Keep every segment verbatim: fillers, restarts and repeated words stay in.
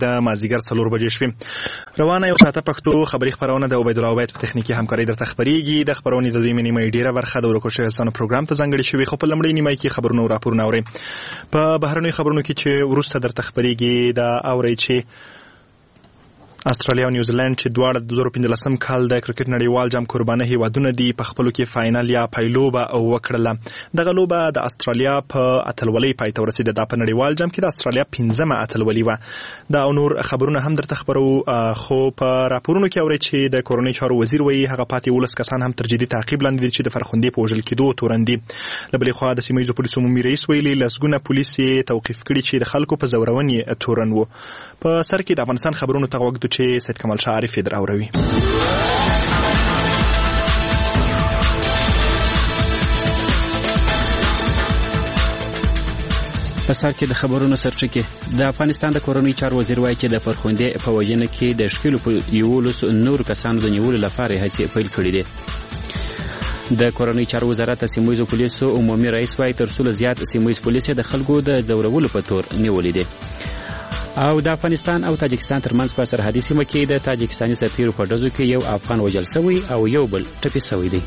د مازیګر څلور بجې شوې. روانه یو ساعته پښتو خبري خبرونه د عبید الله عبید په تخنیکي همکارۍ درته خبرېږي. د خبرونې د دویمې نیمې ډېره برخه د ورکو شویو اسانو پروګرام ته ځانګړې شوې، خو په لومړۍ نیمه کې خبرونه او راپورونه اورئ. په بهرنیو خبرونو کې چې وروسته درته خبرېږي دا اورئ چې استرالیا او نیوزیلند چې دواړه د دوه زره پنځلسم کال د کرکټ نړیوال جام قربانه هیوادونه دي په خپلو کې فاینل یا پایلوبه وکړله. دغه لوبه د استرالیا په اتلولۍ پای ته ورسېده. دا په نړیوال جام کې د استرالیا پنځمه اتلولي وه. دا او نور خبرونه هم درته خبرو، خو په راپورونو کې اورئ چې د کورنۍ چارو وزیر وایي هغه پاتې ولس کسان هم تر جدي تعقیب لاندې دي چې د فرخندې په وژل کېدو تورن دي. له بلې خوا د سیمه ییزو پولیسو عمومي رئیس ویلي لسګونه پولیس یې توقیف کړي چې د خلکو په زورونې تورن وو. په سر کې د افغانستان خبرونو ته غوږ چې سید کمال عارف در اوروي. په سر کې د خبرونو سرچکه د افغانستان د کورنۍ چارو وزیر وایي چې د فرخندې په وژنه کې د شکلو په یولس نور کسانو د نیولو لپاره هڅې پیل کړې دي. د کورنۍ چارو وزارت سیمه ییزو پولیسو عمومي رئیس وایي تر څو زیات سیمه ییز پولیس د خلکو د ځورولو په تور نیولې دي. او د افغانستان او تاجکستان ترمنځ په سرحدي سیمه کې د تاجکستاني سرتیرو په ډزو کې یو افغان وژل شوی او یو بل ټپي شوی دی.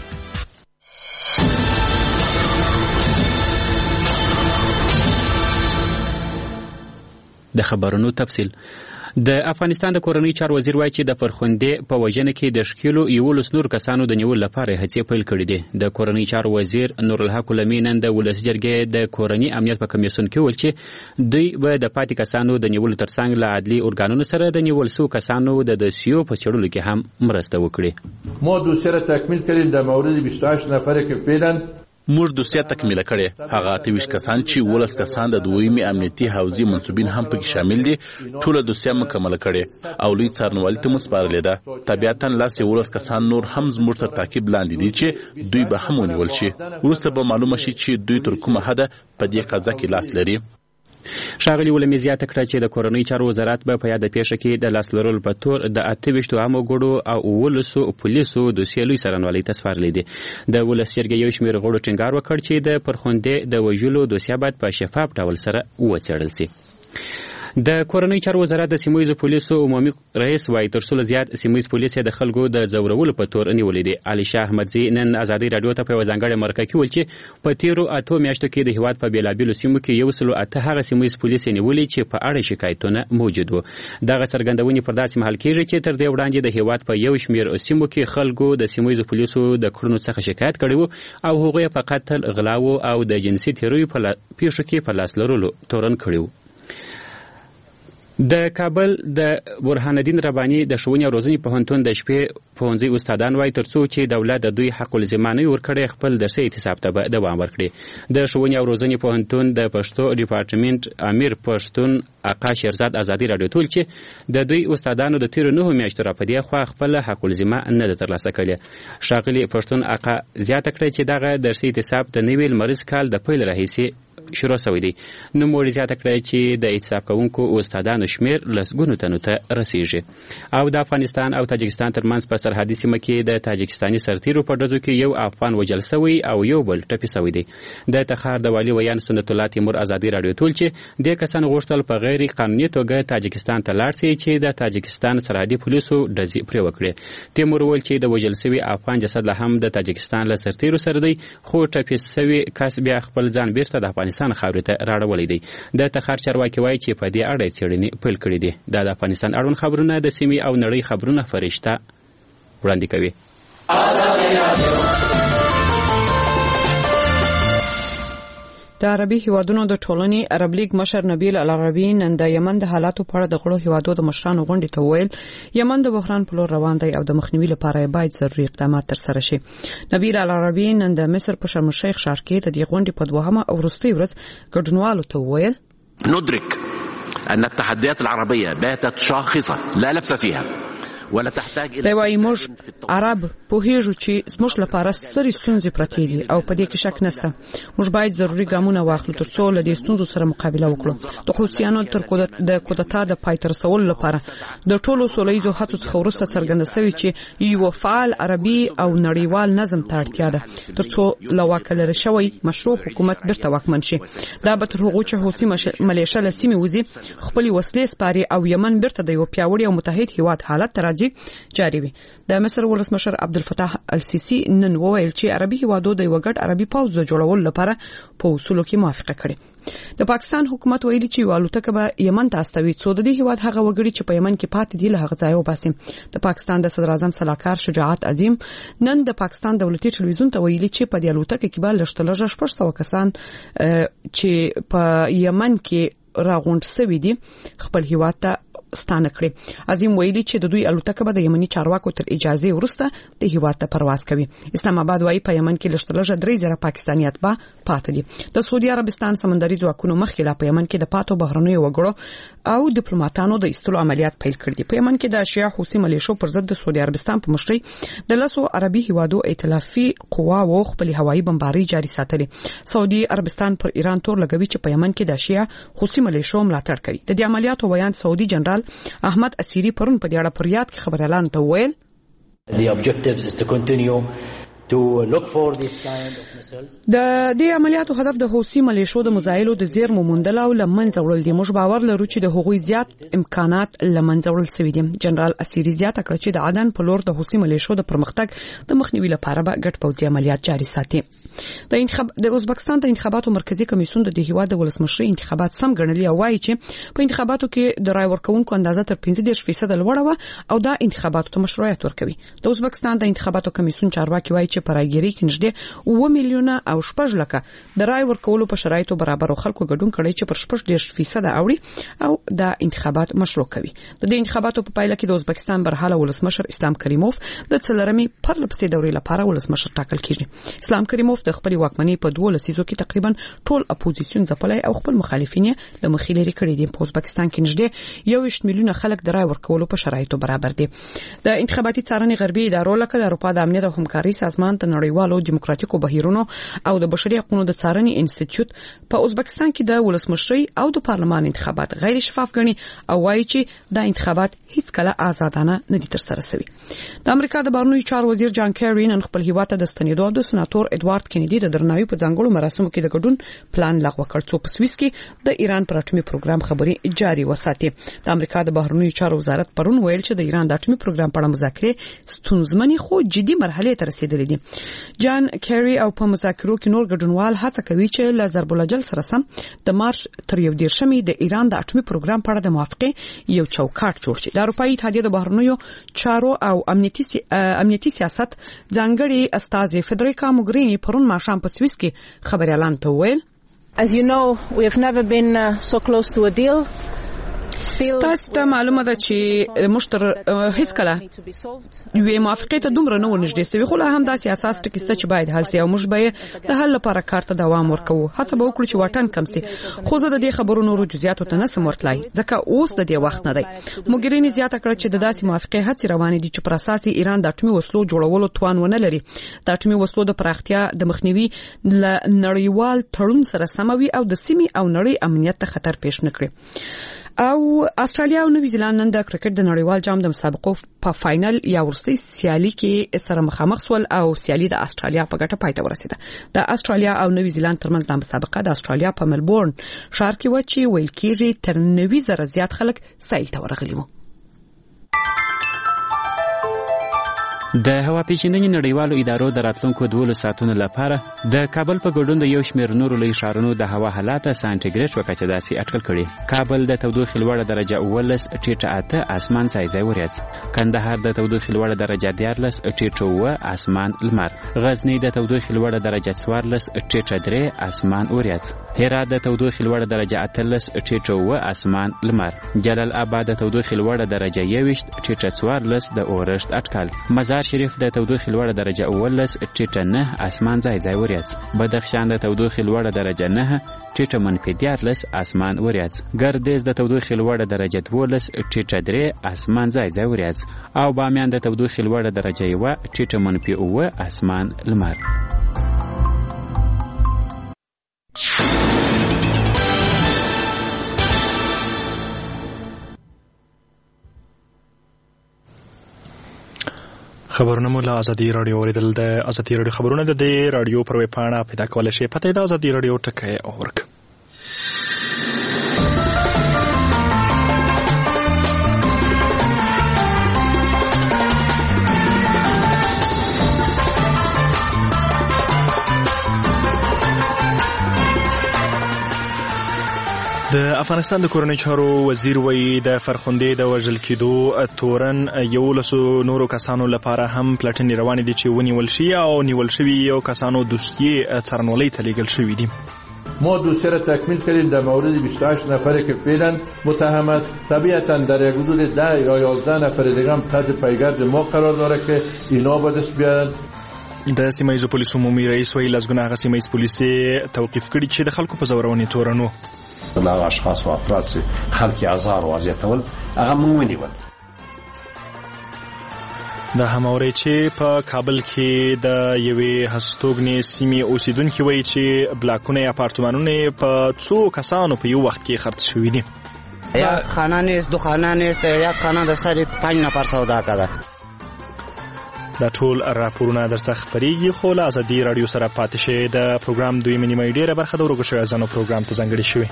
د خبرونو تفصیل. د افغانستان د کورنۍ چارو وزیر وایي چې د فرخندې په وژنه کې د شکیلو یولس نور کسانو د نیولو لپاره هڅې پیل کړې دي. د کورنۍ چارو وزیر نورالحق لمی نن د ولسي جرګې د کورنۍ امنیت په کمیسیون کې ویل چې دوی به د پاتې کسانو د نیولو ترڅنګ له عدلي ارګانونو سره د نیول شوو کسانو د دوسیو په څېړلو کې هم مرسته وکړي. ما دوسیه را تکمیل کردیم در مورد بیست و هشت نفره که فعلا موږ دوسیه تکمیله کړې. هغه اته ویشت کسان چې ولس کسان د دویمې امنیتي حوزې منصوبین هم پکې شامل دي ټوله دوسیه مکمله کړې او لوی څارنوالۍ ته مسپارلې ده. طبیعتا لاس ولس کسان نور هم زموږ تر تعقیب لاندې دي چې دوی به هم ونیول شي. وروسته به معلومه شي چې دوی تر کومه حده په دې قضا کې لاس لري. ښاغلي ولمي زیاته کړه چې د کورنۍ چارو وزارت به په یاده پیښه کې د لاس لرلو په تور د اته ویشتو عامو ګوړو او اوولسو پولیسو دوسیې لوی څارنوالۍ ته سپارلې دي. د ولس جرګې یو شمېر غړو ټینګار وکړ چې د فرخندې د وژلو دوسیه باید په شفاف ډول سره وڅېړل سي. د کورنۍ چارو وزارت د سیمه ییزو پولیسو عمومي رئیس وایي تر څو زیات سیمه ییز پولیس د خلکو د ځورولو په تور نیولې دي. علي شاه احمدزي نن ازادي رادیو ته په یوه ځانګړې مرکه کې ویل چې په تیرو اتو میاشتو کې د هیواد په بېلابېلو سیمو کې یو سلو اته هغه سیمه ییز پولیس نیولي چې په اړه شکایتونه موجود وو. دغه څرګندونې پر داسې مهال کېږي چې تر دې وړاندې د هیواد په یو شمېر سیمو کې خلکو د سیمه ییزو پولیسو د کړنو څخه شکایت کړی وو او هغوی په قتل، غلاو او د جنسي تیرویو په پیښو کې په لاس لرلو تورن کړي وو. د کابل د برهان الدین رباني د ښوونې او روزنې پوهنتون د شپې پوهنځي استادان وایي تر څو چې دولت د دوی حق الذمه نه ورکړي خپل درسي اعتصاب ته به دوام ورکړي. د ښوونې او روزنې پوهنتون د پښتو ډیپارټمنټ امیر پښتون آقا شیرزاد ازادي راډیو ته ویل چې د دوی استادانو د تیرو نهو میاشتو راپدې خوا خپل حق الذمه نه ده ترلاسه کړې. ښاغلي پښتون آقا زیاته کړه چې دغه درسي اعتصاب د نوي لمریز کال د پیل راهیسې شروع شوی دی. نوموړي زیاته کړه چې د اعتصاب کوونکو استادانو شمېر لسګونو تنو ته رسیږي. او د افغانستان او تاجکستان ترمنځ په سرحدي سیمه کې د تاجکستاني سرتیرو په ډزو کې یو افغان وژل شوی او یو بل ټپي شوی دی. د تخار د والي ویان سنت الله تیمور ازادي راډیو ته ویل چې دې کسان غوښتل په غیر قانوني توګه تاجکستان ته لاړ شي چې د تاجکستان سرحدي پولیسو ډزې پرې وکړي. تیمور ویل چې د وژل شوي افغان جسد لا هم د تاجکستان له سرتیرو سره دی، خو ټپي شوی کس بیا خپل ځان بیرته د افغانستان خاورې ته راړولی دی. د تخار چارواکي وایي چې په دې اړه څېړنې پیل کړي دي. دا د افغانستان اړوند خبرونه د سیمې او نړۍ خبرونه فرشته وړاندې کوي. د عربي هیوادونو د ټولنې عرب لیگ مشر نبیل العربي نن د یمن د حالاتو په اړه د غړو هیوادو د مشرانو غونډې ته ویل یمن د بحران په لور روان دی او د مخنیوي لپاره باید ضروري اقدامات ترسره شي. نبیل العربي نن د مصر په شرم الشیخ ښار کې د دې غونډې په دوهمه او وروستۍ ورځ ګډونوالو ته ویل ندرك أن التحديات العربية باتت شاخصة لا لبس فيها ولا تحتاج الى دا وايي موږ عرب پوهیږو چې زموږ لپاره سترې ستونزې پرتې دي او په دې کې شک نشته. موږ باید ضروري ګامونه واخلو ترڅو له دې ستونزو سره مقابله وکړو. د حوثیانو تر د کودتا د پای ته رسولو لپاره د ټولو سولهییزو هڅو څخه وروسته څرګنده شوې چې یو فعال عربي او نړیوال نظم ته اړتیا ده ترڅو له واکه لرې شوی مشروع حکومت بیرته واکمن شي. دا به تر هغو چې حوثي ملیشه له سیمې وځي خپلې وسلې سپاري او یمن بیرته د یو پیاوړي او متحد هیواد حالت ته راځي جاري وي. د مصر ولسمشر عبدالفتاح السیسی نن وویل چې عربي هیوادو د یو ګډ عربي پوځ د جوړولو لپاره په اصولو کې موافقه کړې. د پاکستان حکومت ویلي چې والوتکه به یمن ته استوي څو د دې هیواد هغه وګړي چې په یمن کې پاتې دي له هغه ځای وباسي. د پاکستان د صدر اعظم صلاحکار شجاعت عظیم نن د پاکستان دولتي ټلویزیون ته ویلي چې په دې الوتکه کې به لږ شپږ سوه کسان چې په یمن کې راغونډ شوي دي خپل هیواد ته ستانه کړي. عظیم ویلي چې د دوی الوتکه به د یمني چارواکو تر اجازه وروسته د هیواد ته پرواز کوي. اسلام آباد وايي په یمن کې لږ درې زره پاکستانیات به پاتې دي. د سعودي عربستان سمندري ځواکونو مخکې لا په یمن کې د پاتو بهرنیو وګړو او ډیپلوماټانو د ایستلو عملیات پیل کړي دي. په یمن کې د شیعه حوثي ملیشو پر ضد د سعودي عربستان په مشرۍ د لاسو عربي هیوادو ائتلافي قواو خپل هوایي بمباري جاري ساتلي. سعودي عربستان پر ایران تور لګوي چې په یمن کې د شیعه حوثي ملیشو ملاتړ کوي. د دې عملیاتو بیان سعودي جنرال احمد اسیری پرون په دې اړه پر یاد کې خبريالانو ته ویل The objective is to continue to look for this kind of missiles. د دې عملیاتو هدف د حوثي ملیشو د مزایلو د زیرمو موندل او لمنځه وړل دي. موږ باور لرو چې د هغوی زیات امکانات لمنځه وړل شوي دي. جنرال اسیری زیاته کړه چې د عدن په لور د حوثي ملیشو د پرمختګ د مخنیوي لپاره به ګډ پوځي عملیات جاري ساتي. د انتخاب د ازبکستان د انتخاباتو مرکزی کمیسیون د دې هیواد د ولسمشرۍ انتخابات سم ګڼلي او وايي چې په انتخاباتو کې د رای ورکوونکو اندازه تر پنځه دېرش فیصد لوړه و او دا انتخاباتو ته مشروعیت ورکوي. د ازبکستان د انتخاباتو کمیسیون چارواکي وايي چې په راګيري کې نږدې اوه میلیونه او شپږ لکه د رای ورکولو په شرایطو برابر او خلکو ګډون کړي چې پر شپږ دېرش فیصد اوړي او دا انتخابات مشروع کوي. د دې انتخاباتو په پایله کې د ازبکستان برحاله ولسمشر اسلام کریموف د څلورمې پرلپسې دورې لپاره ولسمشر ټاکل کیږي. اسلام کریموف د خپل واکمنۍ په دوه لسیزو کې تقریبا ټول اپوزیسیون ځپلای او خپل مخالفین له مخې لري کړي دي. په ازبکستان کې نږدې یو ویشت میلیونه خلک د رای ورکولو په شرایطو برابر دي. د انتخاباتي څارنې غربي ادارو لکه د اروپا د امنیت او همکاري سازمان ته نړیوالو دیموکراتیکو بهیرونو او د بشري حقوقو د څارنې انسټیټیوټ په ازبکستان کې د ولسمشرۍ او د پارلمان انتخابات غیر شفاف ګڼي او وایي چې دا انتخابات هیڅ کله آزادانه نه دي ترسره شوي. د امریکا د بهرنیو چارو وزیر جان کیری نن خپل هیواد ته د ستنېدو د سناتور ادوارد کینیدي د درناوي په ځانګړو مراسمو کې د ګډون پلان لغوه کړ څو په سویس کې د ایران پر اټومي پروګرام خبري جاري وساتي. د امریکا د بهرنیو چارو وزارت پرون ویل چې د ایران د اټومي پروګرام په اړه مذاکرې ستونزمنې خو جدي مرحله ته رسیدلې دي. جان کیری او په مذاکرو کې نور ګډونوال هڅه کوي چې له ضرب الجل سره سم د مارچ تر یو دیرشمې د ایران د اټومي پروګرام په اړه د موافقې یو چوکاټ جوړ شي. د اروپאי اتحادیه د بهرنیو چارو او امنیتي امنیتي سیاست ځانګړي استاذ فدریکا موګرینی پرون ماښام په سویس کې خبريالانو ته ویل As you know, we have never been uh, so close to a deal. تاسو ته معلومه ده چې مشتر هیڅ کله یوې موافقې ته دومره نه ونږدې شوی خو لا هم داسې اساس ټکی شته چې باید حل شي او موږ به د حل لپاره کار ته دوام ورکوو. هڅه به وکړو چې واټن کم شي خو زه د دې خبرو نورو جزئیاتو ته نه سم ورتلای ځکه اوس د دې وخت نه دی. موګرینی زیاته کړه چې د داسې موافقې هڅې روانې دي چې پر اساس ایران د اټومي وسلو جوړولو توان ونه لري. د اټومي وسلو د پراختیا د مخنیوي ل نړیوال تړون سره سموي او د سیمې او نړۍ امنیت ته خطر پیښ نه کړي. او استرالیا او نوی زیلاند نن د کرکټ د نړیوال جام د مسابقو په فائنل یا ورستي سیالي کې سره مخامخ سول او سیالي د استرالیا په ګټه پای ته ورسیده. د استرالیا او نوی زیلاند ترمنځ د مسابقه د استرالیا په ملبورن ښار کې و چې ویل کېږي تر نوي زره زیات خلک سیل ته ورغلي وو. د هوا پیژندنې نړیوالو ادارو د راتلونکو دولس ساعتونو لپاره د کابل په ګډون د یو شمېر نورو لوی ښارونو د هوا حالات سانټیګریډ په کچه داسې اټکل کړي. کابل د تودوخې لوړه درجه اوولس ټیټه اته اسمان سایزای وریځ، کندهار د تودوخې لوړه درجه دیارلس ټیټه اوه اسمان لمر، غزنی د تودوخې لوړه درجه څوارلس ټیټه درې اسمان وریځ، هرات د تودوخې لوړه درجه اتلس ټیټه اوه اسمان لمر. جلال آباد د تودوخې لوړه درجه یوویشت ټیټه څوارلس د اورښت اټکل. مزار شریف د تودوخې لوړه درجه اوولس ټیټه نه اسمان ځای ځای وریځ. بدخشان د تودوخې لوړه درجه نه ټیټه منفي دیارلس اسمان وریځ. ګردیز د تودوخې لوړه درجه دولس ټیټه درې اسمان ځای ځای وریځ. او بامیان د تودوخې لوړه درجه یوه ټیټه منفي اوه اسمان لمر. خبرونه مو له ازادي رادیو اوریدل. د ازادي رادیو خبرونه د دې رادیو پر ویب پاڼه پیدا کولای شئ. پته د ازادي رادیو ټکی اورګ. د افغانستان د کورنۍ چارو وزیر وایي د فرخندې د وژل کېدو تورن یولسو نورو کسانو لپاره هم پلټنې روانې دي چې ونیول شي او نیول شوي یو کسانو دوسیې څارنوالۍ ته لیږل شوي دي. ما دوسیه را تکمیل کردیم. در مورد بیست و هشت نفری که فعلا متهم است، طبیعتا در یک حدود ده یا یازده نفر دیگه هم تحت پیگرد ما قرار داره که اینا به دست بیارن. د سیمایي پولیسو عمومي رئیس وایي لسګونه هغه سیمایي پولیس توقیف کړي چې د خلکو په زورونې تورنو هغه اشخاص او افراد چې خلک آزار او اذیتول هغه مونږ ونیول. د هماوري چې په کابل کې د یوې هستوګنې سیمې اوسیدونکو وایي چې بلاکونه یا اپارتمانونه په څو کسانو په یو وخت کې خرڅ شوي دي. یک خانه نیست، دو خانه نیست، یک خانه د سر پنج نفر سودا کړه. دا ټول راپورونه درته خپرېږي، خو له ازادي رادیو سره پاتې شئ. د پروګرام دویمه نیمه ډېره برخه د ورکو شویو ازانو پروګرام ته ځانګړې شوې.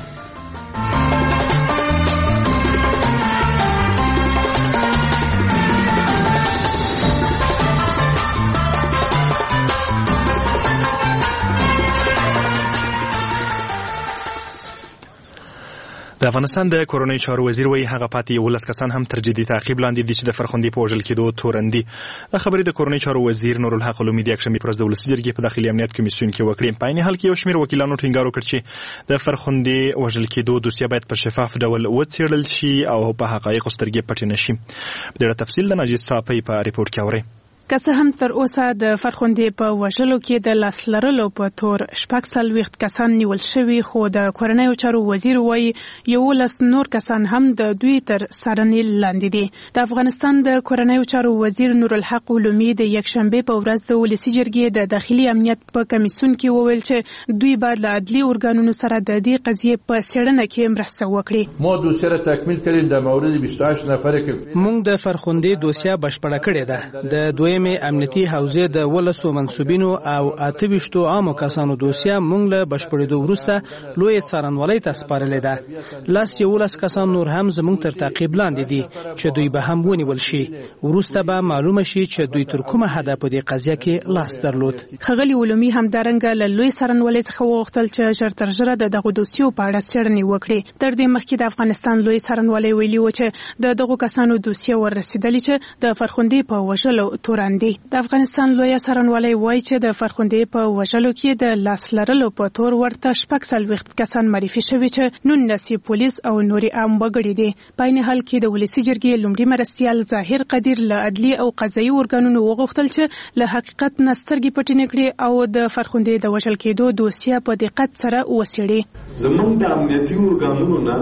د افغانستان د کورنۍ چارو وزیر وایي هغه پاتې یولس کسان هم تر جدي تعقیب لاندې دي چې د فرخندې په وژل کېدو تورن دي. دا خبرې د کورنۍ چارو وزیر نورالحق علومي د یکشنبې په ورځ د ولسي جرګې په داخلي امنیت کمیسیون کې وکړې. په عین حال کې یو شمېر وکیلانو ټینګار وکړ چې د فرخندې وژل کېدو دوسیه باید په شفاف ډول وڅېړل شي او په حقایقو سترګې پټې نه شي. په دې اړه تفصیل د ناجیه صافی په ریپورت کې اورئ. که څه هم تر اوسه د فرخندې په وژلو کې د لاس لرلو په تور شپږ څلوېښت کسان نیول شوي، خو د کورنیو چارو وزیر وایي یولس نور کسان هم د دوی تر څارنې لاندې دي. د افغانستان د کورنیو چارو وزیر نورالحق علومي د یکشنبې په ورځ د ولسي جرګې د داخلي امنیت په کمیسیون کې وویل چې دوی باید له عدلي ارګانونو سره د دې قضیې په څېړنه کې مرسته وکړي. ما دوسیه را تکمیل کردیم. در مورد بیست و هشت نفری که موږ د فرخندې دوسیه بشپړه کړې ده. د دویم امنیتي حوزې د ولسو منسوبینو او اته ویشتو عامو کسانو دوسیه موږ له بشپړېدو وروسته لوی څارنوالۍ ته سپارلې ده. لاس یولس کسان نور هم زموږ تر تعقیب لاندې دي چې دوی به هم ونیول شي. وروسته به معلومه شي چې دوی تر کومه حده په دې قضیه کې لاس درلود. ښاغلي علومي همدارنګه له لوی څارنوالۍ څخه وغوښتل چې ژر تر ژره د دغو دوسیو په اړه څېړنې وکړي. تر دې مخکې د افغانستان لوی څارنوالۍ ویلي و چې د دغو کسانو دوسیه وررسېدلې چې د فرخندې په وژلو تورن دي. د افغانستان لوی څارنوالۍ وایي چې د فرخندې په وژلو کې د لاس لرلو په تور ورته شپږ څلوېښت کسان معرفي شوي چې نولس یې پولیس او نورې عام وګړي دي. په عین حال کې د ولسي جرګې لومړي مرستیال ظاهر قدیر له عدلي او قضایي ارګانونو وغوښتل چې له حقیقت نه سترګې پټې نه کړي او د فرخندې د وژل کېدو دوسیه په دقت سره وڅېړي. زموږ د امنیتي ارګانونو نه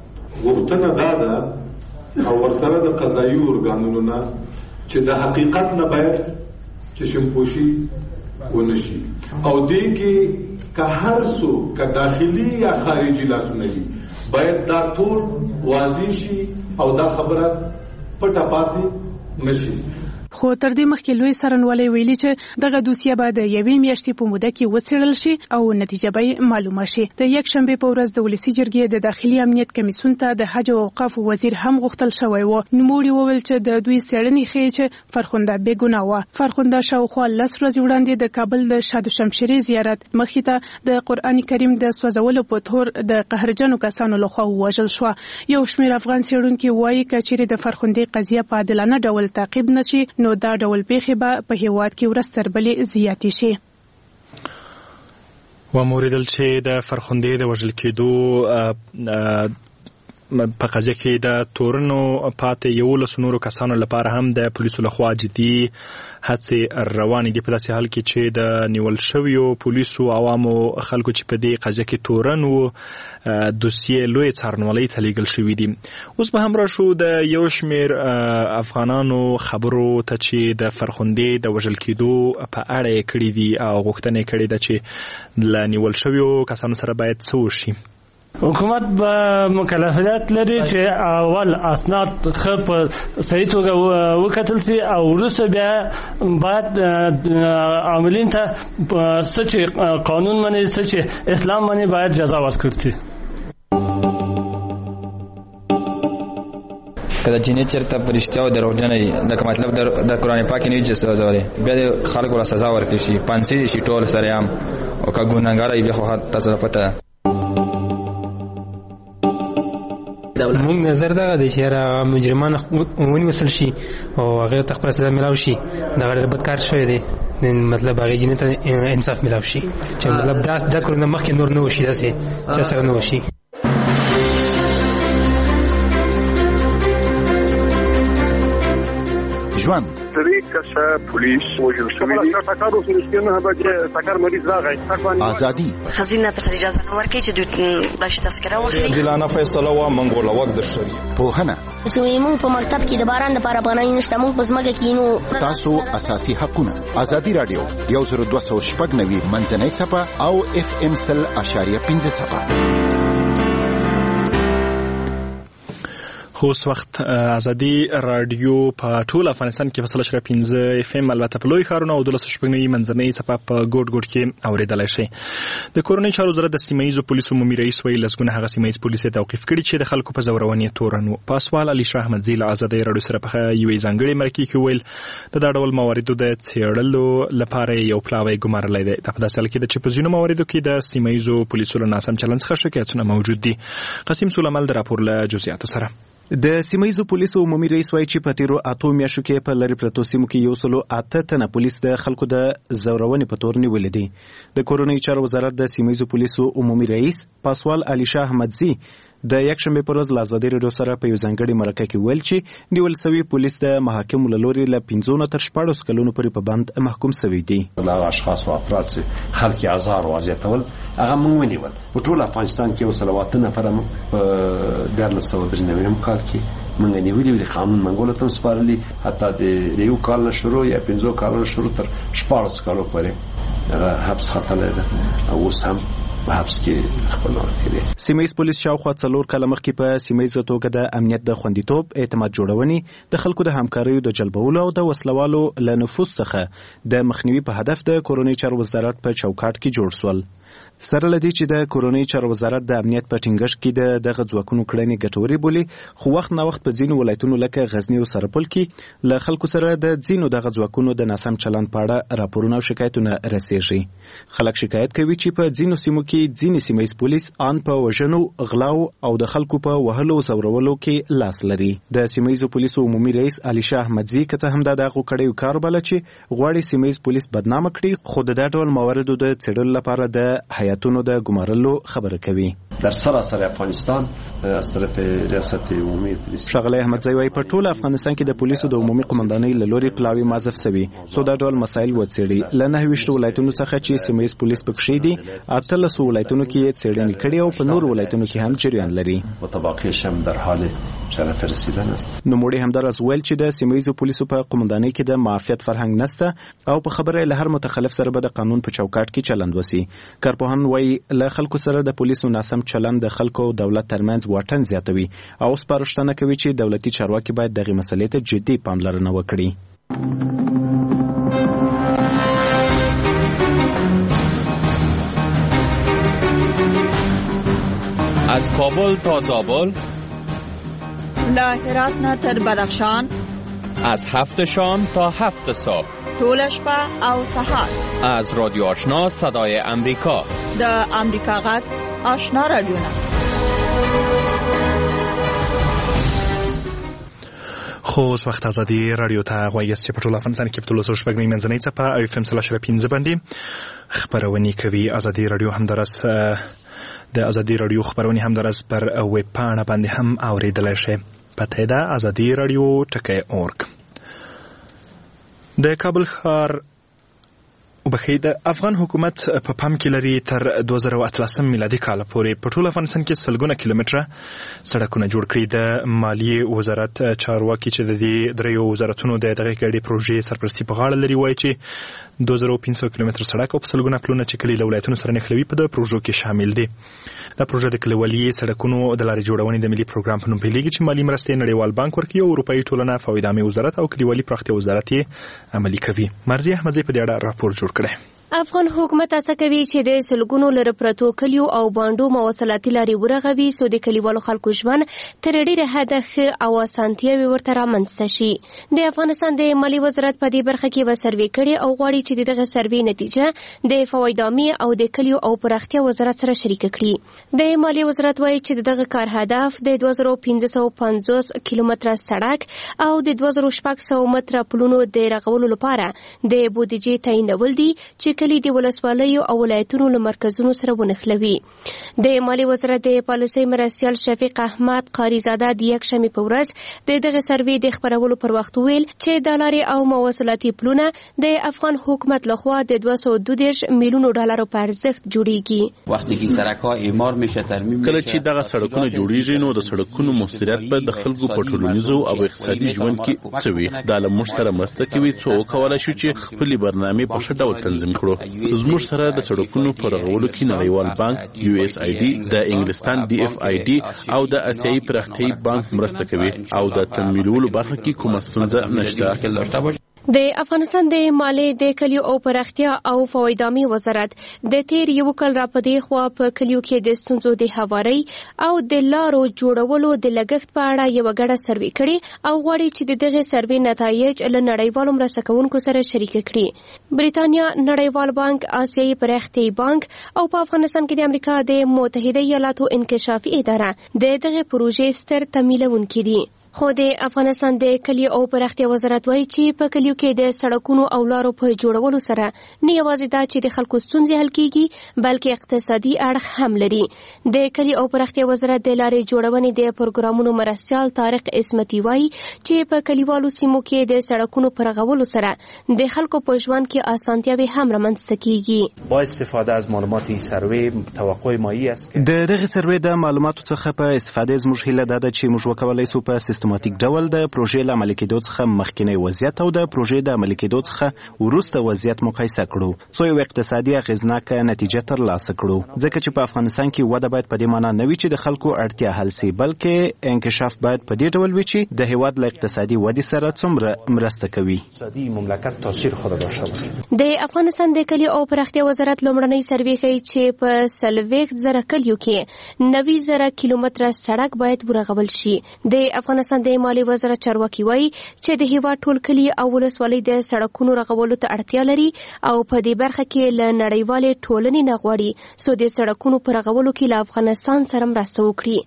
غوښتنه دا ده او ورسره د قضایي ارګانونو نه چې د حقیقت نه باید چې شمپوشي ونشي او دې کې که هر څو که داخلي یا خارجي لاسونه دي باید دا ټول واضح شي او دا خبره پټه پاتې نشي. خو تر دې مخکې لوی څارنوالۍ ویلي چې دغه دوسیه به د یوې میاشتې په موده کې وڅېړل شي او نتیجه به معلومه شي. د یکشنبې په ورځ د ولسي جرګې د داخلي امنیت کمیسیون ته د حج او اوقافو وزیر هم غوښتل شوی و. نوموړي وویل چې د دوی څېړنې ښیي چې فرخنده بې ګناه وه. فرخنده شاوخوا لس ورځې وړاندې د کابل د شادو شمشیرې زیارت مخې ته د قرآن کریم د سوځولو په تور د قهرجنو کسانو لخوا ووژل شوه. یو شمېر افغان څېړونکي وایي که چیرې د فرخندې قضیه په عادلانه ډول تعقیب نشي نو دا ډول پیښې به په هیواد کې ورځ تر بلې زیاتې شي. و موریدل چې د فرخندې د وژل کېدو په قضیه کې د تورنو پاتې یولس نورو کسانو لپاره هم د پولیسو لخوا جدي هڅې روانې دي په داسې حال کې چې د نیول شویو پولیسو عوامو خلکو چې په دې قضیه کې تورن و دوسیې لوی څارنوالۍ ته لیږل شوي دي. اوس به هم راشو د یو شمېر افغانانو خبرو ته چې د فرخندې د وژل کېدو په اړه یې کړي دي او غوښتنه یې کړې ده چې له نیول شویو کسانو سره باید څه وشي. حکومت به مکلفیت لري چې اول اسناد ښه په صحیح توګه وکتل شي او وروسته بیا باید عاملین ته څه چې قانون مني څه چې اسلام مني باید جزا ورکړل شي. کله چې چېرته په رښتیا او دروغجن وي لکه مطلب د قرآن پاک نه وي چې سزا ورکړي بیا د خلکو له سزا ورکړي شي پانسي شي ټول سره هم او که ګناهګار وي بیا خو تاسو پته ده. مونږ نظر دغه دی چې هغه مجرمان ونیول شي او هغه ته خپل سزا ملاو شي دا ډېر بد کار شوی دی مطلب هغه جنې ته انصاف ملاو شي چې مطلب دا د کورونه مخکې نور نه وشي داسې چې سره نه وشي. ژوند طریق کسا پولیس وجود شوی دی ټاکر اوس نشته نه به ټاکر مریض راغی ازادي خزینه پر اجازه نه ورکړي چې دوی بلش تذکره واخلي عادلانه فیصله و منګول وخت د شری په هنه چې موږ په مکتب کې د باران لپاره پناه نشته موږ په ځمکه کې نو تاسو اساسي حقونه ازادي رادیو یو زر دوه سوه شپږ نوي منځنۍ صفه او اف ام سل اشاریه پنځه صفه. خو اوس وخت ازادي رادیو په ټول افغانستان کې په سل اشاریه پنځه اف ام البته په لوی ښارونو او دولس شپږ نوي منځنۍ صفه په ګوټ ګوټ کې اورېدلی شي. د کورنۍ چارو وزارت د سیمه ییزو پولیسو عمومي رئیس ویل لسګونه هغه سیمه ییز پولیس توقیف کړي چې د خلکو په زورونې تورن وو. پاسوال علي شاه احمدزي له ازادي رادیو سره په یوې ځانګړې مرکې کې ویل د دا ډول مواردو د څېړلو لپاره یو پلاوی ګمارلی دی. دا په داسې حال کې ده چې په ځینو مواردو کې د سیمه ییزو پولیسو له ناسم چلند څخه شکایتونه موجود دي. قاسم سولمل د راپور له جزئیاتو سره. د سیمه ییزو پولیسو عمومي رئیس وایي چې په تیرو اتو میاشتو کې په لرې پرتو سیمو کې یو سلو اته تنه پولیس د خلکو د زورونې په تور نیولي دي. د کورنۍ چارو وزارت د سیمه ییزو پولیسو عمومي رئیس پاسوال علي شاه احمدزي د یکشنبه پر ورځ له ازادي رادیو سره په یو ځانګړي مرکه کې ویل چې نیول شوی پولیس د محاکمو له لوري له پنځو نه تر شپاړسو کلونو پورې په بند محکوم شوي دي. هغه اشخاص او افراد چې خلک یې ازار او اذیتول هغه موږ ونیول. په ټول افغانستان کې یو سل او اته نفره په دیارلس سوه درې نوي کال کې موږ نیولي د قانون منګولو ته سپارلي حتی د یو کال نه شروع یا پنځو کالو شروع تر شپاړسو کالو پورې حبس ختلی ده او اوس هم په حبس کې خپل ورتلي. سیمه ییز پولیس شاوخوا څلور کاله مخکې په سیمه ییزه توګه د امنیت د خوندیتوب اعتماد جوړونې د خلکو د همکاریو د جلبولو او د وسلوالو له نفوذ څخه د مخنیوي په هدف د کورنۍ چارو وزارت په چوکاټ کې جوړ شول. سره لدی چې د کورنۍ چارو وزارت د امنیت په ټینګښت کې د دغه ځواکونو کړنې ګټورې بولي خو وخت نه وخت په ځینو ولایتونو لکه غزنی او سرپل کې له خلکو سره د ځینو دغه ځواکونو د ناسم چلند په اړه راپورونه او شکایتونه رسېږي. خلک شکایت کوي چې په ځینو سیمو کې ځینې سیمه ییز پولیس ان په وژنو غلاو او د خلکو په وهلو او زورولو کې لاس لري. د سیمه ییزو پولیسو عمومي رئیس علي شاه احمدزي که څه هم دا دغه کړیو کار بله چې غواړي سیمه ییز پولیس بدنامه کړي خو د دې ډول مواردو د څېړلو لپاره د حیاتونو د ګمارلو خبره کوي. در سراسر افغانستان از طرف ریاست عمومی پولیس ښاغلی احمدزی وایي په ټول افغانستان کې د پولیسو د عمومي قمندانۍ له لوري پلاوي مازف سوي څو دا ډول مسایل وڅېړي. له نهه ویشتو ولایتونو څخه چې سیمه ییز پولیس پکښې دي اتلسو ولایتونو کې یې څېړنې کړي او په نورو ولایتونو کې هم جریان لري. متباقیش هم در حال شرف رسیدن است. نوموړي همداراز ویل چې د سیمه ییزو پولیسو په قمندانۍ کې د معافیت فرهنګ نسته او په خبره له هر متخلف سره به د قانون په چوکاټ کې چلند وسی. کارپوهان وایي له خلکو سره د پولیسو ناسم چلند د خلکو او دولت ترمنځ واټن زیاتوي او سپارښتنه کوي چې دولتي چارواکي باید دغه مسلې ته جدي پاملرنه وکړي. از کابل تا زابل، له هرات نه تر بدخشان، از هفت شام تا هفت صبح، طول شپه او سحر، از رادیو آشنا صدای امریکا، د امریکا غږ آشنا رادیو نه. خو اوس وخت ازادي رادیو ته غوږ یاست چې په ټول افغانستان کې په ټولو شپږ نیمې منځنۍ څپه او اف ام سل شپږ پنځه باندې خبرونه کوي. ازادي رادیو همدارس د ازادي رادیو خبرونه همدارس پر ویب پاڼه باندې هم اوریدلای شئ. پته ده ازادي رادیو ټکی اورګ. د کابل ښار وبخښئ د افغان حکومت په پام کې لري تر دوه زره اتلسم میلادي کال پورې په ټول افغانستان کې سلګونه کیلومتره سړکونه جوړ کړي. د مالیې وزارت چارواکي چې د دې دریو وزارتونو د دغه ګډې پروژې سرپرستي په غاړه لري وایي چې دوه زره پنځه سوه کیلومتره سړک او په سلګونه پلونه چې کلي له ولایتونو سره نښلوي په دغه پروژو کې شامل دي. دا پروژه د کلیوالي سړکونو د لارې جوړونې د ملي پروګرام په نوم پیلېږي چې مالي مرستې نړیوال بانک ورکوي او اروپایي ټولنه فواید عامې وزارت او کلیوالي پراختیا وزارت یې عملي کوي. مرضی احمدزی په دې اړه راپور جوړ کړی. افغان حکومت هڅه کوي چې د سلګونو لره پرتو کلیو او باندو مواصلاتي لارې ورغوي سو د کلیوالو خلکو ژوند تر ډیره حده ښه او اسانتیاوي ورته رامنځته شي. د افغانستان د مالی وزارت په دې برخه کې و سروې کړي او غواړي چې دغه سروې نتیجه د فواید عامې او د کلیو او پراختیا وزارت سره شریک کړي. د مالی وزارت وایي چې دغه کار هدف د دوه زره پنځه سوه پنځوس کیلومتره سړک او د دوه زره شپږ سوه متره پلونو د رغولو لپاره د بودیجې تعینول دي چې کلی د ولسوالیو او ولایتونو له مرکزونو سره ونښلوي. د مالی وزارت د پالیسۍ مرستیال شفیق احمد قاریزاده د یکشنبې په ورځ د دغه سروې د خپرولو پر وخت ویل چې د لارې او مواصلاتي پلونه د افغان حکومت لخوا د دوه سوه دوه دېرش میلیونو ډالرو په ارزښت جوړیږي. وختي کې سړک‌ها اعمار میشه ترمیم کله چې دغه سړکونه جوړیږي نو د سړکونو مستریت به د خلکو په ټولنیزو او اقتصادي ژوند کې څه وي. دا له موږ سره مرسته کوي څو وکولای شو چې خپلې برنامې په ښه ډول تنظیم کړو. زموږ سره د سړکونو په رغولو کې نړیوال بانک یو ایس آی ډي د انګلستان ډي اف آی ډي او د اسیایي پراختیایي بانک مرسته کوي او د تمویلولو برخه کې کومه ستونزه نشته. د افغانستان د مالیې د کلیو او پراختیا او فواید عامې وزارت د تیر یو کال راپدې خوا په کلیو کې د ستونزو د هواري او د لارو جوړولو د لګښت په اړه یو غړه سروې کړي او غواړي چې دغه سروې نتایج له نړیوالو مرسته کوونکو سره شریک کړي. بریتانیا، نړیوال بانک، آسیایي پراختیایي بانک او په افغانستان کې د امریکا د متحده ایالاتو انکشافي اداره د دغه پروژې ستر تمویلونکي دي. خو د افغانستان د کلیو او پراختیا وزارت وایي چې په کلیو کې د سړکونو او لارو په جوړولو سره نه یوازې دا چې د خلکو ستونزې حل کیږي بلکې اقتصادي اړخ هم لري. د کلیو او پراختیا وزارت د لارې جوړونې د پروګرامونو مرستیال طارق اسمتي وایي چې په کلیوالو سیمو کې د سړکونو په رغولو سره د خلکو په ژوند کې اسانتیاوي هم رامنځته کیږي. با استفاده از معلومات این سروې توقع مایی است د دغه سروې د معلوماتو څخه په استفاده زموږ هیله ده چې موږ وکولای شو په سیستماتیک ډول د پروژې له عملي کېدو څخه مخکینی وضعیت او د پروژې د عملي کېدو څخه وروسته وضعیت مقایسه کړو څو یو اقتصادي اغیزناکه نتیجه ترلاسه کړو. ځکه چې په افغانستان کې وده باید په دې معنی نه وي چې د خلکو اړتیا حل شي بلکې انکشاف باید په دې ډول وي چې د هیواد له اقتصادي ودې سره څومره مرسته کوي. اقتصادي مملکت تاثیر خود داشته باشه. د افغانستان د کلیو او پراختیا وزارت لومړنۍ سروې ښیي چې په څلوېښت زره کلیو کې نوي زره کیلومتره سړک باید ورغول شي. د افغانستان د مالی وزارت چارواکي وایي چې د هیواد ټول کلی او ولسوالۍ د سړکونو رغولو ته اړتیا لري او په دې برخه کې له نړیوالې ټولنې نه غواړي څو د سړکونو په رغولو کې له افغانستان سره مرسته وکړي.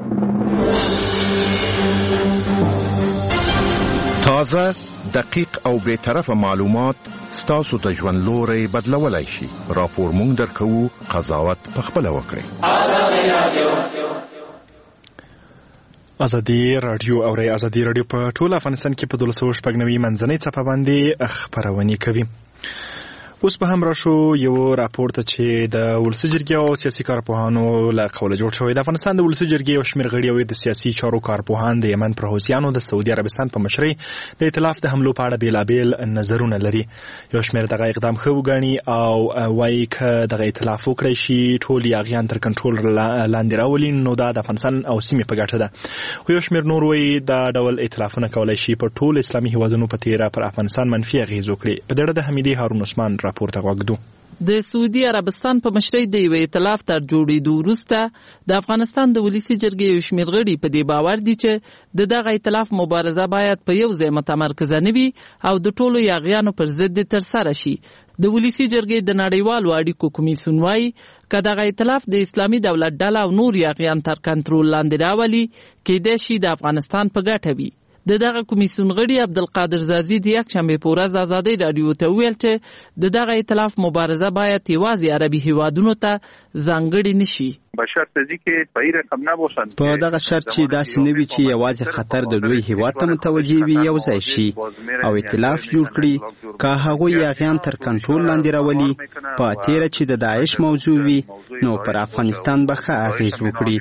تازه، دقیق او بے طرفه معلومات ستاسو ته ژوند لوري بدلولای شي. راپور مونږ درکوو، قضاوت پخپله وکړئ. ازادي رادیو ازادي رادیو او ری ازادي رادیو په ټول افغانستان کې په دولس سوه شپږ نوي منځنۍ څپه باندې خبرونه کوي. اوس به هم راشو یو راپور ته چې د ولسي جرګې او سیاسي کارپوهانو له قوله جوړ شوی. د افغانستان د ولسي جرګې یو شمېر غړي او د سیاسي چارو کارپوهان د یمن پر حوثیانو د سعودي عربستان په مشرۍ د ائتلاف د حملو په اړه بېلابېل نظرونه لري. یو شمېر دغه اقدام ښه وګڼي او وایي که دغه ائتلاف وکړی شي ټول یاغیان تر کنټرول لاندې راولي نو دا د افغانستان او سیمې په ګټه ده. خو یو شمېر نور وایي دا ډول ائتلافونه کولی شي په ټول اسلامي هیوادونو په تېره پر افغانستان منفي اغېز وکړي. په دې اړه د حمیدې هارون عثمان راپور ته غوږ دو. د سعودي عربستان په مشرۍ د یو ائتلاف تر جوړېدو وروسته د افغانستان د ولسي جرګې یو شمېر غړي په دې باور دي چې د دغه ائتلاف مبارزه باید په یو ځای متمرکزه نه وي او د ټولو یاغیانو پر ضد ترسره شي. د ولسي جرګې د نړیوالو اړیکو کمیسیون وایي که دغه ائتلاف د اسلامي دولت ډله او نور یاغیان تر کنټرول لاندې راولي کېدای شي د افغانستان په ګټه وي. د دغه کمیسیون غړي عبدالقادر زازي د یک شنبه په ورځ ازادي رادیو ته ویل چې د دغه ائتلاف مبارزه باید یوازې عربي هیوادونو ته ځانګړې نشي. په دغه شرط چې داسې نه وي چې یوازې خطر د دوی هیواد ته متوجه وي یو ځای شي او ائتلاف جوړ کړي که هغوی یاغیان تر کنټرول لاندې راولي په تیره چې د داعش موضوع وي نو پر افغانستان به ښه اغېز وکړي.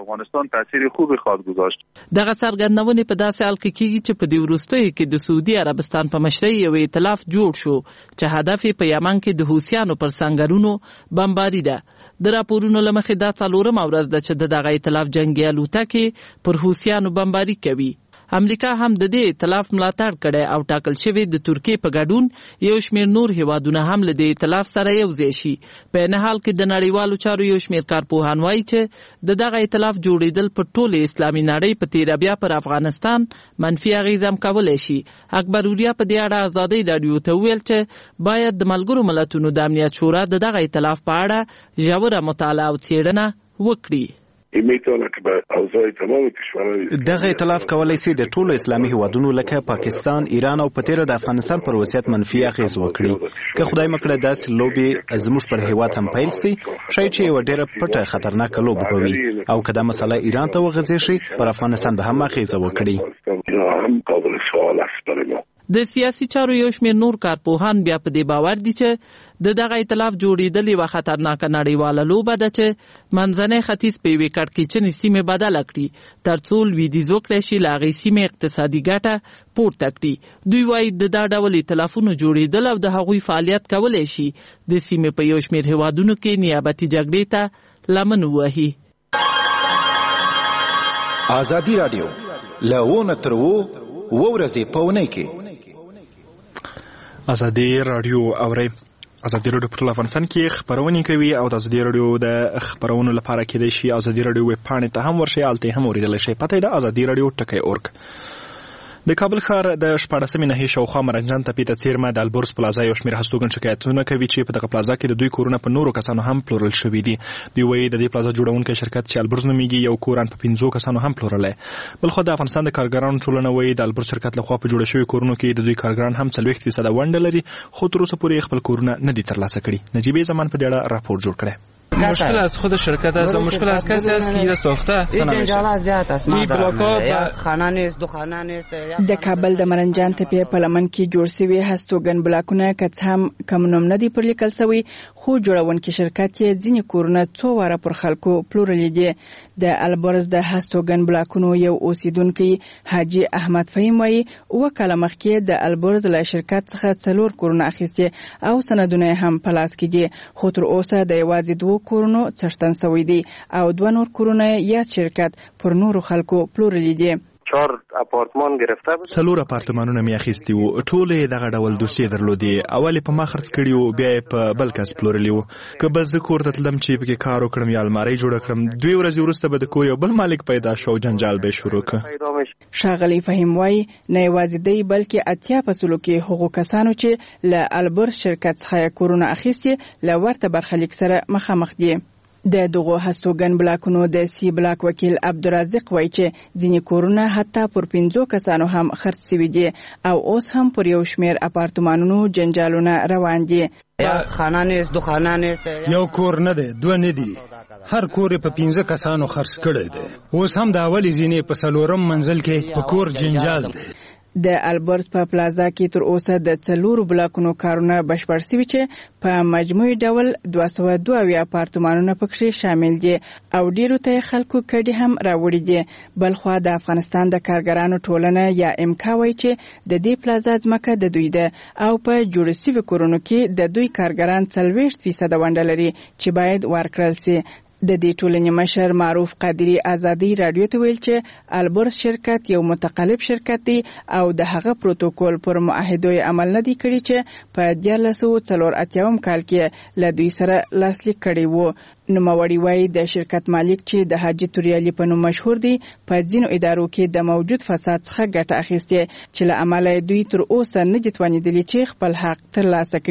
دغه څرګندونې په داسې حال کې کېږي چې په دې وروستیو کې د سعودي عربستان په مشرۍ یو ائتلاف جوړ شو چې هدف یې په یمن کې د حوثیانو پر سنګرونو بمباري ده. د راپورونو له مخې دا څلورمه ورځ ده چې د دغه ائتلاف جنګي الوتکې پر حوثیانو بمباري کوي. امریکا هم د دې ائتلاف ملاتړ کړي او ټاکل شوی د ترکیې په ګډون یو شمېر نور هیوادونه هم له دې ائتلاف سره یو ځای شي. په نه حال کې د نړیوالو چارو یو شمېر کارپوهان وایي چې د دغه ائتلاف جوړېدل په ټوله اسلامي نړۍ په تیره بیا پر افغانستان منفي اغیز هم کولی شي. اکبر اوریا په دې اړه ازادي رادیو ته ویل چې باید د ملګرو ملتونو د امنیت شورا د دغه ائتلاف په اړه ژوره مطالعه او څېړنه وکړي. دغه ائتلاف کولای شي د ټولو اسلامي هیوادونو لکه پاکستان، ایران او په تیره د افغانستان پر وضعیت منفي اغیز وکړي. که خدای مکړه داسې لوبې زموږ پر هیواد هم پیل شي شاید چې یوه ډېره پټه خطرناکه لوبه به وي او که دا مسله ایران ته وغځېږي پر افغانستان به هم اغیزه وکړي. د سیاسي چارو یو شمېر نور کارپوهان بیا په دې باور دي چې د دغه ائتلاف جوړېدل یوه خطرناکه نړیواله لوبه ده چې منځنی ختیځ په یوې کړکېچنې سیمې بدله کړي تر څو لویدیځ وکړی شي له هغې سیمې اقتصادي ګټه پورته کړي. دوی وایي د دا ډول ائتلافونو جوړېدل او د هغوی فعالیت کولی شي د سیمې په یو شمېر هیوادونو کې نیابتي جګړې ته لمن ووهي. ازادي راډیو له اووه تر اووه اووه ورځې په اونۍ کې ازادي راډیو اورئ. ازادي راډیو په ټول افغانستان کې خپرونې کوي او د ازادي راډیو د خپرونو لپاره کېدای شي ازادي راډیو ویب پاڼې ته هم ورشئ، هلته هم اورېدلی شئ. پته یې ده ازادي راډیو ټکی اورګ. د کابل ښار د شپاړسمې ناحیې شاوخوا مرنجان تپې ته څیرمه د البرز پلازا یو شمېر هستوګن شکایتونه کوي چې په دغه پلازا کې د دوی کورونه په نورو کسانو هم پلورل شوي دي. دوی وایي د دې پلازا جوړونکی شرکت چې البرز نومیږي یو کوران په پنځو کسانو هم پلورلی. بلخوا د افغانستان د کارګرانو ټولنه وایي د البرز شرکت لخوا په جوړه شوي کورونو کې د دوی کارګران هم څلوېښت فیصده ونډه لري، خو تر اوسه پورې خپل کورونه نه دي ترلاسه کړي. نجیبه زمان په دې اړه راپور جوړ کړی. مشکل از خود شرکت است و مشکل از کسی است که اینو ساخته این بلاک‌ها خانه نیست، دو خانه نیست. د کابل د مرنجان تپې په لمن کې جوړ شوي هستوګن بلاکونه که څه هم کم نوم نه دي پرلیکل شوي، خو جوړونکي شرکت یې ځینې کورونه څو واره پر خلکو پلورلي دي. د البرز د هستوګن بلاکونو یو اوسیدونکی حاجي احمد فهیم وایي اووه کاله مخکې د البرز له شرکت څخه څلور کورونه اخیستي او سندونه هم په لاس کې دي، خو تر اوسه د یوازې دوو کورونو څښتن شوي دي او دوه نور کورونه یا شرکت پر نورو خلکو پلورلي دي. چهار اپارتمان گرفته بود. څلور اپارتمانونه مې اخیستي وو، ټول یې دغه ډول دوسیې درلودې. اول یې په ما خرڅ کړي وو، بیا یې په بل کس پلورلي وو. که به زه کور ته تلم چې پکې کار وکړم یا المارۍ جوړه کړم، دوې ورځې وروسته به د کور یو بل مالک پیدا شو او جنجال به یې شروع کړ. ښاغلی فهیم وایي نه یوازې دی بلکې اتیا په سلو کې هغو کسانو چې له البرز شرکت څخه کورونه اخیستي له ورته برخلیک سره مخامخ دي. د دغو هستوګن بلاکونو د سی بلاک وکیل عبدالرزاق وایي چې ځینې کورونه حتی پر پنځو کسانو هم خرڅ شوي دي او اوس هم پر یو شمېر اپارتمانونو جنجالونه روان دي. خانه نیست، دو خانه نیست. یو کور نه دی، دوه نه دي، هر کور په پنځه کسانو خرڅ کړی دی. اوس هم د اولې زینې په څلورم منزل کې په کور جنجال دی. د البرز په پلازا کې تر اوسه د څلورو بلاکونو کارونه بشپړ شوي چې په مجموعي ډول دوه سوه دوه اویا اپارتمانونه پکې شامل دي او ډیرو ته خلکو کډې هم راوړي دي. بلخوا د افغانستان د کارګرانو ټولنه یا امکا وایي چې د دې پلازا ځمکه د دوی ده او په جوړ شوي کورونو کې د دوی کارګران څلوېښت فیصده ونډه لري چې باید ورکړل شي. د دې ټولنې مشر معروف قادری ازادي رادیو ته ویل چې البرز شرکت یو متقلب شرکت دی او د هغه پروتوکول پر معاهدو عمل نه دی کړی چې په دیارلس سوه څلور اتیاوم کال کې له دوی سره لاسلیک کړی وو. نوموړي وایي د شرکت مالک چې د حاجي توریالي په نوم مشهور دی په ځینو ادارو کې د موجود فساد څخه ګټه اخیستې چې له امله دوی تر اوسه نه دي توانېدلي چې خپل حق ترلاسه کړي.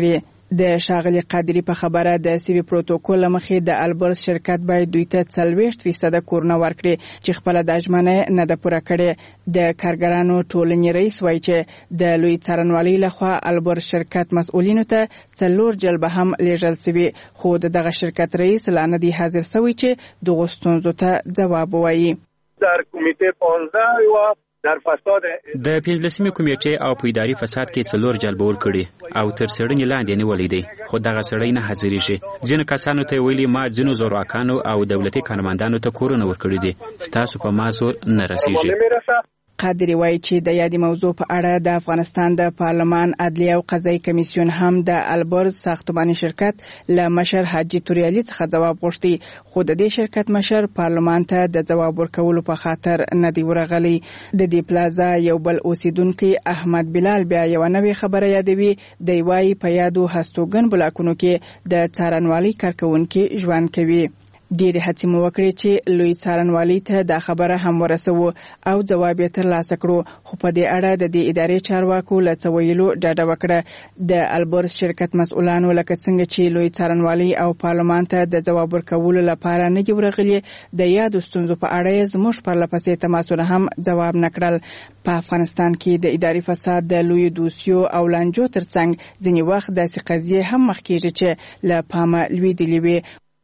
د ښاغلي قادري په خبره د سیوي پروتوکول مخې د البرز شرکت باید دوی ته څلوېښت فیصده کورونه ورکړي چې خپله دا ژمنه نه ده پوره کړې. د کارګرانو ټولنې رئیس وایي چې د لوی څارنوالۍ لخوا البرز شرکت مسؤلینو ته څلور جلبه هم لیږل سوي، خو د دغه شرکت رئیس لا نه دی حاضر سوی چې دغو ستونزو ته ځواب ووایي. در کمیته پانزده و در فساد د پنځلسمې کمیټې او په اداري فساد کې څلور جلبول کړي او تر څېړنې لاندې نیولې دي، خو دغه سړی نه حاضرېږي. ځینو کسانو ته ویلي ما ځینو زورواکانو او دولتي کارمندانو ته کورونه ورکړي دي، ستاسو په ما زور نه رسېږي. قادری وایي چې د یادې موضوع په اړه د افغانستان د پارلمان عدلیه او قضایي کمیسیون هم د البرز ساختماني شرکت له مشر حاجي توریالي څخه ځواب غوښتي، خو د دې شرکت مشر پارلمان ته د ځواب ورکولو په خاطر نه دی ورغلی. د دې پلازا یو بل اوسیدونکي احمد بلال بیا یو نوې خبره یادوي. دی وایي په یادو هستوګن بلاکونو کې د څارنوالۍ کارکوونکي ژوند کوي. ډېرې هڅې مو وکړې چې لوی څارنوالۍ ته دا خبره هم ورسوو او ځواب یې ترلاسه کړو، خو په دې اړه د دې ادارې چارواکو له څه ویلو ډډه وکړه. د البرز شرکت مسؤلانو لکه څنګه چې لوی څارنوالۍ او پارلمان ته د ځواب ورکولو لپاره نه دي ورغلي، د یادو ستونزو په اړه یې زموږ پرلپسې تماسونه هم ځواب نه کړل. په افغانستان کې د اداري فساد د لویو دوسیو او لانجو ترڅنګ ځینې وخت داسې قضیې هم مخ کېږي چې له پامه لوېدلې وي.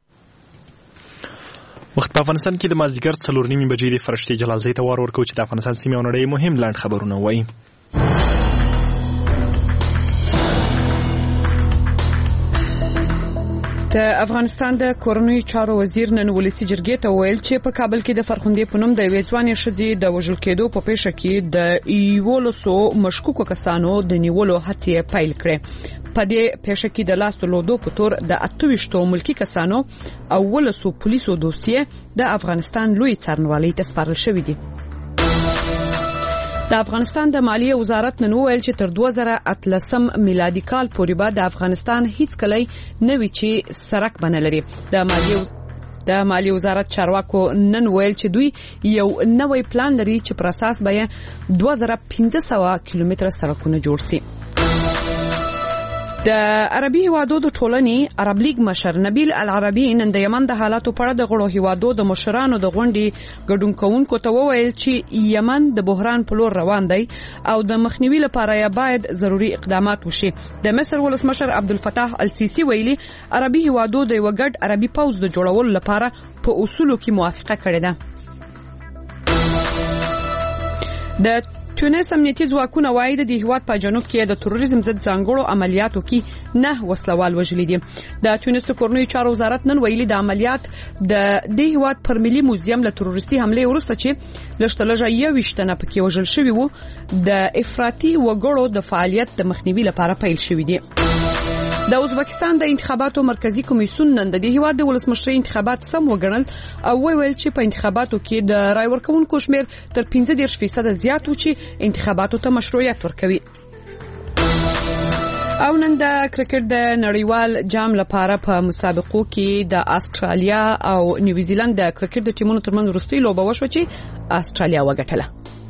وخت په افغانستان کې د مازدیګر څلور نیمې بجې د فرشتې جلالزۍ ته وار ورکوو چې د افغانستان سیمې او نړۍ مهم لنډ خبرونه وایي. د افغانستان د کورنیو چارو وزیر نن ولسی جرګې ته ویل چې په کابل کې د فرخندې په نوم د یوې ځوانې ښځې د وژل کېدو په پیښه کې د یولسو مشکوکو کسانو د نیولو هڅې پیل کړې. په دې پیښه کې د لاس لودو په تور د اته ویشتو ملکی کسانو او ولسو پولیسو دوسیې د افغانستان لوی څارنوالۍ ته سپارل شوې دي. د افغانستان د مالیې وزارت نن ویل چې تر دوه زره اتلسم میلادي کال پورې به د افغانستان هیڅ کلی نه وي چې سړک بنه لري. د مالیې د مالیې وزارت چارواکو نن ویل چې دوی یو نوې پلان لري چې پر اساس به دوه زره پنځه سوه کیلومتره سړکونه جوړ شي. د عربي هیوادو د ټولنې عرب لیگ مشر نبیل العربي نن د یمن د حالاتو په اړه د غړو هیوادو د مشرانو د غونډې ګډون کوونکو ته وویل چې یمن د بحران په لور روان دی او د مخنیوي لپاره یې باید ضروري اقدامات وشي. د مصر ولسمشر عبدالفتاح السیسی ویلي عربي هیوادو د یو ګډ عربي پوځ د جوړولو لپاره په اصولو کې موافقه کړې ده. د تونس امنیتي ځواکونه وایي د هیواد په جنوب کې د تروریزم ضد ځانګړو عملیاتو کې نه وسلوال وژلي دي. د تونس د کورنیو چارو وزارت نن ویلي د عملیات د دې هیواد پر ملي موزیم له تروریستي حمله وروسته چې لږترلږه یوویشت تنه پکې وژل شوي وو د افراطي وګړو د فعالیت د مخنیوي لپاره پیل شوي دي. د ازبکستان د انتخاباتو مرکزی کمیسیون نن د دې هیواد د ولسمشرۍ انتخابات سم وګڼل او ویل چې په انتخاباتو کې د رای ورکوونکو شمیر تر پنځه دېرش فیصده زیات و چې انتخاباتو ته مشروعیت ورکوي. او نن د کرکټ د نړیوال جام لپاره په مسابقو کې د استرالیا او نیوزیلند د کرکټ د ټیمونو ترمنځ وروستۍ لوبه وشوه چې استرالیا وګټله.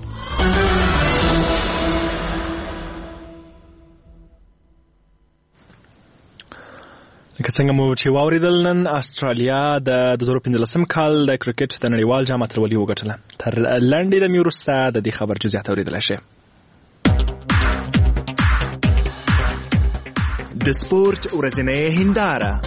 لکه څنګه مو چې واوریدل نن استرالیا د دوه زره پنځلسم کال د کرکټ د نړیوال جام اتلولي وګټله. تر لنډې دمې وروسته د دې خبر جزئیات اوریدلی شئ. د سپورت ورځنۍ هنداره.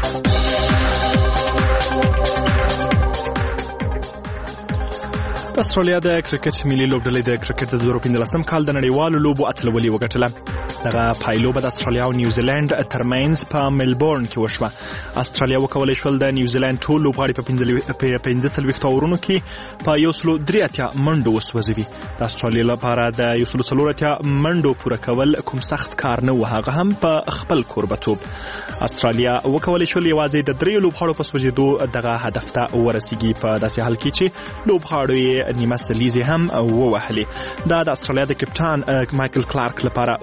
استرالیا د کرکټ ملي لوبډلې د کرکټ د دوه زره پنځلسم کال د نړیوالو لوبو اتلولي وګټله. دغه پایلوبه د استرالیا او نیوزیلند ترمنځ په ملبورن کې وشوه. استرالیا وکولای شول د نیوزیلند ټول لوبغاړي په پنځه څلوېښت اورونو کې په یو سلو درې اتیا منډو وسوځوي. د استرالیا لپاره د یو سلو څلور اتیا منډو پوره کول کوم سخت کار نه و، هغه هم په خپل کوربتوب. استرالیا وکولای شول یوازې د دریو لوبغاړو په سوځېدو دغه هدف ته ورسیږي په داسې حال کې چې لوبغاړو یې نیمه سلیزې هم ووهلې. دا د استرالیا د کپټان مایکل کلارک لپاره وروسته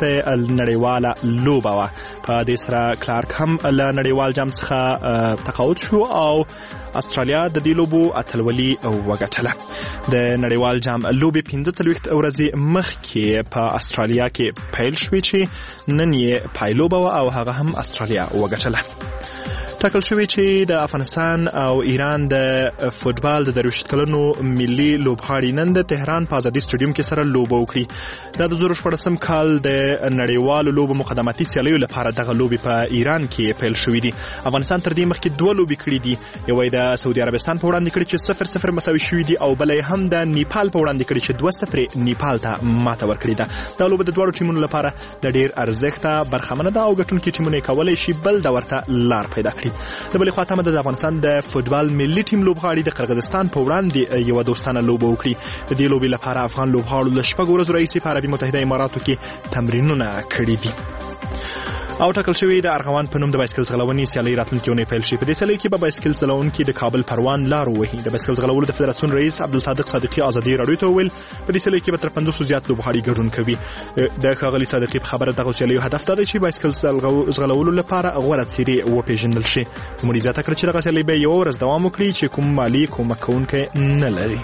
ته نړیواله لوبه وه. په دې سره کلارک هم له نړیوال جام څخه تقاعد شو او استرالیا د دې لوبو اتلولي وګټله. د نړیوال جام لوبې پنځه څلوېښت ورځې مخکې په استرالیا کې پیل شوې چې نن یې پایلوبه وه او هغه هم استرالیا وګټله. ټاکل شوی چې د افغانستان او ایران د فوتبال د درویشت کلنو ملي لوبغاړي نن د تهران په آزادي سټیډیوم کې سره لوبه وکړي. دا د زر شپږم کال د نړیوالو لوبو مقدماتي سیالیو لپاره دغه لوبې په ایران کې پیل شوې دي. افغانستان تر دې مخکې دوه لوبې کړې دي، یوه یې د سعودي عربستان په وړاندې کړې چې صفر صفر مساوي شوي دي او بله یې هم د نیپال په وړاندې کړې چې دوه صفر نیپال ته ماته ورکړې ده. دا لوبه د دواړو ټیمونو لپاره د ډېر ارزښته برخمنه ده او ګټونکي ټیمونه یې کولی شي بل د ورته لار پیدا کړي. د بلې خوا تمه ده د افغانستان د فوتبال ملي ټیم لوبغاړي د قرغیزستان په وړاندې یوه دوستانه لوبه وکړي. د دې لوبې لپاره افغان لوبغاړو له شپږو ورځو راهیسې په عربي متحده اماراتو کې تمرینونه کړي دي. او ټاکل شوی د ارغوان په نوم د بایسکل ځغلونې سیالۍ راتلونکي اونۍ پیل شي. په دې سیالۍ کې به بایسکل ځغلونکي د کابل پروان لار ووهي. د بایسکل ځغلولو د فدراسیون رئیس عبدالصادق صادقي ازادي راډیو ته وویل په دې سیالۍ کې به تر پنځوسو زیات لوبغاړي ګډون کوي. د ښاغلي صادقي په خبره دغه سیالیو هدف دا دی چې بایسکل ځغلولو لپاره غوره څیرې وپېژندل شي. نوموړي زیاته کړه چې دغه سیالۍ به یوه ورځ دوام وکړي چې کوم مالي کومک کوونکی نه لري.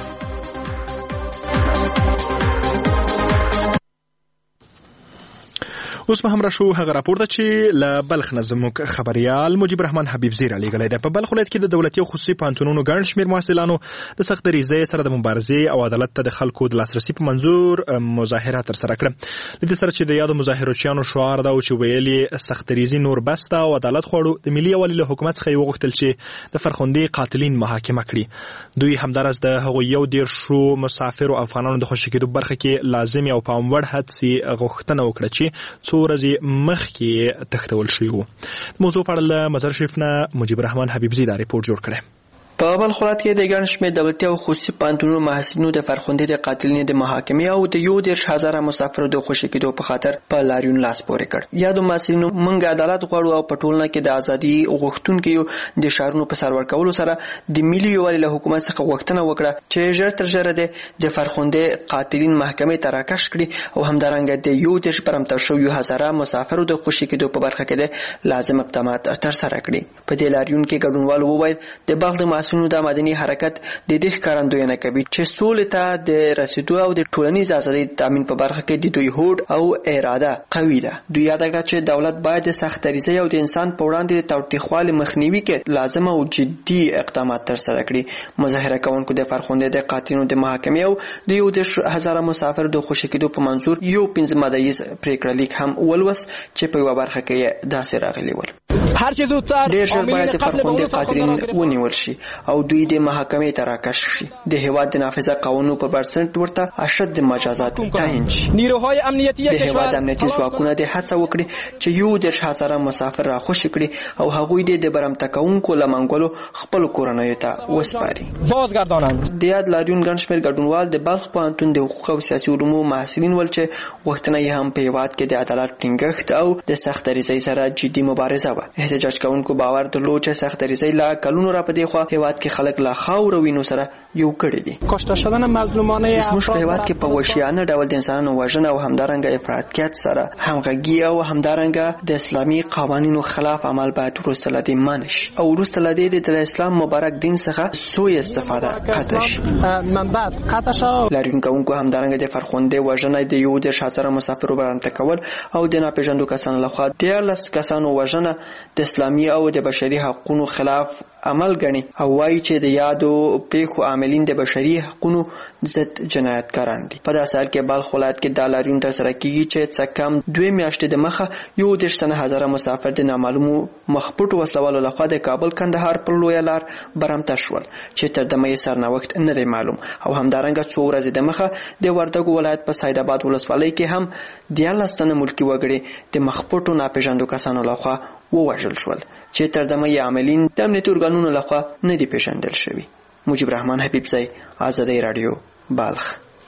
اوس به هم راشو هغه راپور ته چې له بلخ نه زموږ خبریال مجیب رحمان حبیبزی رالیږلی دی. په بلخ ولایت کې د دولتي او خصوصي پوهنتونونو ګڼ شمېر محصلانو د سخت دریځۍ سره د مبارزې او عدالت ته د خلکو د لاسرسي په منظور مظاهره ترسره کړه. د دې سره چې د یادو مظاهروچیانو شعار دا و چې ویل یې سخت دریځي نور بس ده او عدالت غواړو. د ملي یووالي له حکومت څخه یې وغوښتل چې د فرخندې قاتلین محاکمه کړي. دوی همداراز د هغو یو دېرشو مسافرو افغانانو د خوشي کېدو برخه کې لازمي او پاموړ هڅې غوښتنه وکړه چې څو ورځې مخکې تښتول شوي وو. موضوع په اړه له مزار شریف نه مجیب رحمان حبیبزی دا ریپورټ جوړ کړی. په بلخ ولایت کې د ګڼ شمېر دولتي او خصوصي پوهنتونونو محصلینو د فرخندې د قاتلینو د محاکمې او د یو دېرش هزاره مسافرو د خوشي کېدو په خاطر په لاریون لاس پورې کړ. یادو محصلینو موږ عدالت غواړو او په ټولنه کې د ازادي غوښتونکو د شعارونو په سر ورکولو سره د ملي یووالي له حکومت څخه غوښتنه وکړه چې ژر تر ژره د فرخندې قاتلین محکمې ته راکش کړي او همدارنګه د یو دېرش پرمختر شویو هزاره مسافرو د خوشي کېدو په برخه کې د لازم اقدامات ترسره کړي. په دې لاریون کې ګډونوالو وویل د بلخ د محصلینو د مدني حرکت د دې ښکارندویانه کوي چې سولې ته د رسیدو او د ټولنیز ازادۍ تامین په برخه کې د دوی هوډ او اراده قوي ده. دوی یاد کړه چې دولت باید د سخت دریځۍ او د انسان په وړاندې د تاوتریخوالي مخنیوي کې لازم او جدي اقدامات ترسره کړي. مظاهره کوونکو د فرخندې د قاتلینو د محاکمې او د یو دېرش هزاره مسافر د خوشي کېدو په منظور یو پنځه مادهیز پریکړه لیک هم ولوس چې په یوه برخه کې داسې راغلي ول. هر چه زودتر ډېر ژر باید د فرخندې قاتلین ونیول شي او دوی د محاکمې ته راکش شي. د هیواد د نافذه قانونو په بنسټ ورته اشد مجازات تعیین شي. نیروهای امنیتی د هیواد امنیتي ځواکونه د هڅه وکړي چې یو دېرش هزاره مسافر راخوشي کړي او هغوی د برمته کوونکو له منګولو خپل کورنیو ته وسپاري. بازګردانند د یاد لاریون ګڼ شمېر ګډونوال د بلخ پوهنتون د حقوق او سیاسي علومو محصلین ول چې غوښتنه یې هم په هیواد کې د عدالت ټینګښت او د سخت دریځۍ سره جدي مبارزه وه. احتجاج کوونکو باور درلود چې سخت دریځۍ لا کلونو را پدې خو هیواد کې خلک لا خاور وینو سره یو کړی دي. کشته شدن مظلومانه زموږ په هیواد کې په وحشیانه ډول د انسانانو وژنه او همدارنګه افراطیت سره همغږي او همدارنګه د اسلامي قوانینو خلاف عمل باید وروسته له دې منع شي او وروسته له دې د اسلام مبارک دین څخه سوء استفاده قطع شي. منبعد قطع شو. لاریون کوونکو همدارنګه د فرخندې وژنه د یو دېرش هزاره مسافرو برمته کول او د ناپېژاندو کسانو لخوا دیارلس کسانو وژنه د اسلامي او د بشري حقوقو خلاف عمل ګڼي او وایي چې د یادو پیښو عاملین د بشري حقوقو ضد جنایتکاران دي. په داسې حال کې بلخ ولایت کې دا لاریون ترسره کیږي چې څه کم دوه میاشتې د مخه یو دېرش تنه هزاره مسافر د نامعلومو مخپټو وسلوالو لخوا د کابل کندهار پر لویه لار برمته شول چې تر دمه یې سرنوښت نه دی معلوم او همدارنګه څو ورځې د مخه د وردګو ولایت په سید آباد ولسوالۍ کې هم دیارلس تنه ملکي وګړي د مخپټو ناپېژاندو کسانو لخوا ووژل شول چې تر دمه یې عاملین د امنیتي ارګانونو لخوا نه دي پیژندل شوي. مجیب رحمان حبیبزی، آزادی رادیو، بلخ.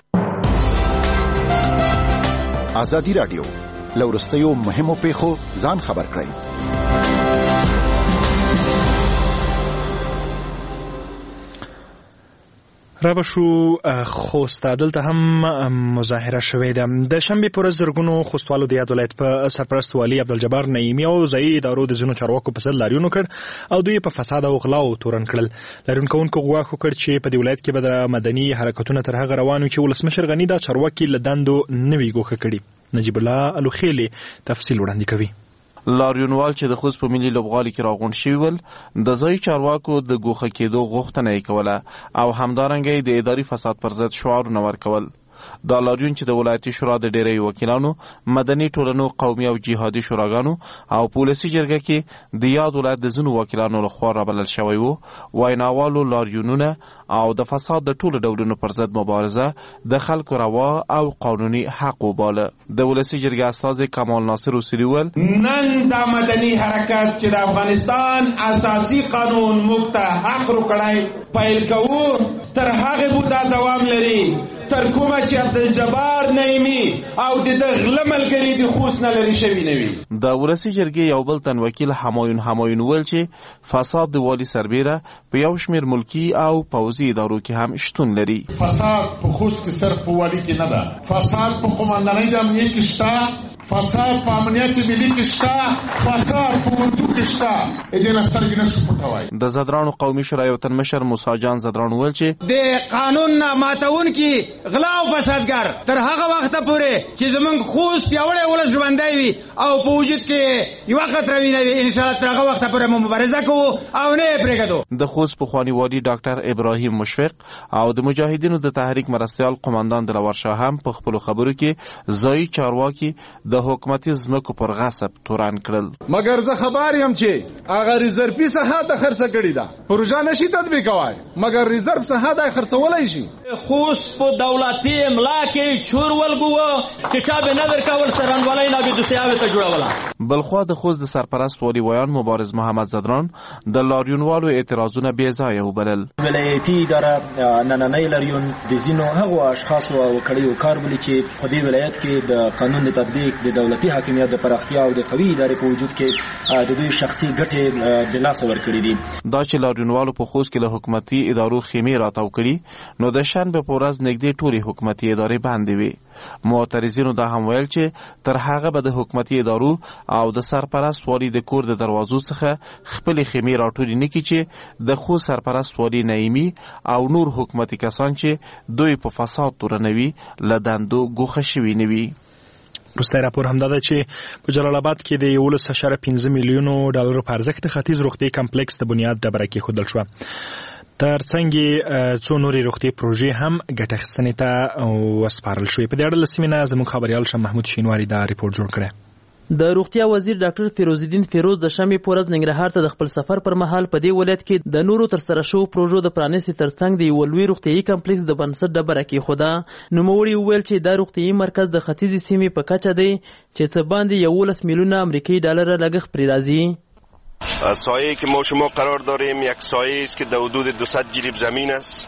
آزادی رادیو له وروستیو مهمو پیښو ځان خبر کړئ. را بشو خوست دلته هم مظاهره شوې ده. د شنبې پر ورځ زرګونو خوستوالو د یاد ولایت په سرپرست والي عبدالجبار نعیمي او ځایي ادارو د ځینو چارواکو په ضد لاریون وکړ او دوی په فساد او غلاو تورن کړل. لاریون کوونکو غواړي وکړ چې په دې ولایت کې به د مدني حرکتونو تر هغه روانو چې ولسمشر غني دا چارواکي له دندو نوي ګوښه کړي. نجیب الله الوخیلی تفصیل وړاندې کوي. لاریونوال چې د خوست په ملي لوبغالي کې راغونډ شوي ول د ځایي چارواکو د ګوښه کېدو غوښتنه یې کوله او همدارنګه د اداري فساد پر ضد شعارونه ورکول. دا لاریون چې د ولایتي شورا د ډېری وکیلانو، مدني ټولنو، قومي او جهادي شوراګانو او پولیسي جرګه کې د یاد ولایت د ځینو وکیلانو لخوا رابلل شوی و، ویناوالو لاریونونه او د فساد د ټولو ډولونو پر ضد مبارزه د خلکو روا او قانوني حق وباله. د ولسي جرګې استازی کمال ناصر اصولي ول نن دا مدني حرکت چې د افغانستان اساسي قانون موږ ته حق ورکړی پیل کوو تر هغه بودا دوام لري تر کومه چې عبدالجبار نعیمي او د غله ملګري د خوست نه لري شوي نه وي. د ولسي جرګې یو بل تن وکیل همایون همایون ویل چې فساد د والي سربیره په یو شمېر ملکي او پوځي ادارو کې هم شتون لري. فساد په خوست کې صرف په والي کې نه ده، فساد په قوماندانۍ د امنیت کې شته، فساد په امنیت ملي کې شته، فساد په اردو کې شته. دې نه سترګې نشو پټوای. د زدرانو قومي شورا یو تن مشر موسی جان زدران ویل چې د قانون نه ماتونکي غلا او فسادګر تر هغه وخته پورې چې زمونږ خوست پیاوړی ولس ژوندی وي او په وجود کې یوه خطره وي نه وي، انشاءالله تر هغه وخته پورې مو مبارزه کوو او نه یې پرېږدو. د خوست پخواني والي ډاکټر ابراهیم مشفق او د مجاهدینو د تحریک مرستیال قماندان دلور شاه هم په خپلو خبرو کې ځایي چارواکي د حکومتي ځمکو پر غصب تورن کړل. مګر زه خبر یم چې هغه ریزرفي ساحه ته خرڅه کړې ده، پروژه نشي تطبیقوای مګر ریزرف ساحه ته خرڅولی شي. خوست په دولتي املا کې چور ولګو چې چا به نظر کول سرانوالۍ نه به دوسیاوي ته جوړوله. بلخوا د خوست د سرپرست والی ویان مبارز محمد زدران د لاریونوالو اعتراضونه بې ځایه وبلل. ولایتي اداره نننۍ لاریون د ځینو هغو اشخاصو او کړیو کار بولي چې په دې ولایت کې د قانون د تطبیق، د دولتي حاکمیت د پراختیا او د قوي ادارې په وجود کې د دوی شخصي ګټې د لاسه ورکړي دي. دا چې لاریونوالو په خوست کې له حکومتي ادارو خیمې راتاو کړي نو د شنبې په ورځ نږدې ټولې حکومتي ادارې بندې وي. معترضینو دا هم ویل چې تر هغه به د حکومتي ادارو او د سرپرست والی د کور د دروازو څخه خپلې خیمې راټولې نه کړي چې د خو سرپرست والی نعیمي او نور حکومتي کسان چې دوی په فساد تورنوي له دندو ګوښه شوي نه وي. وروستی راپور همدا ده چې په جلال آباد کې د یولس اعشاریه پنځه میلیونو ډالرو په ارزښت د ختیځ روغتي کمپلیکس د بنیاد ډبره کېښودل شوه. ترڅنګ څو نورې روغتي پروژې هم ګټه اخیستنې ته وسپارل شوې. په دې اړه له سیمې نه زموږ خبریال شاه محمود شینواري دا ریپورټ جوړ کړی. د روغتیا وزیر ډاکټر فیروز الدین فیروز د شنبې په ورځ ننګرهار ته د خپل سفر پر مهال په دې ولایت کې د نورو ترسره شوو پروژو د پرانیستې ترڅنګ د یوه لوی روغتیایي کمپلیکس د بنسټ ډبره کېښوده. نوموړي وویل چې دا روغتیایي مرکز د ختیځې سیمې په کچه دی چې څه باندې یولس میلیونه امریکایي ډالره لګښت پرې راځي. سایه‌ای که ما شما قرار داریم یک سایه است که در حدود دویست جریب زمین است.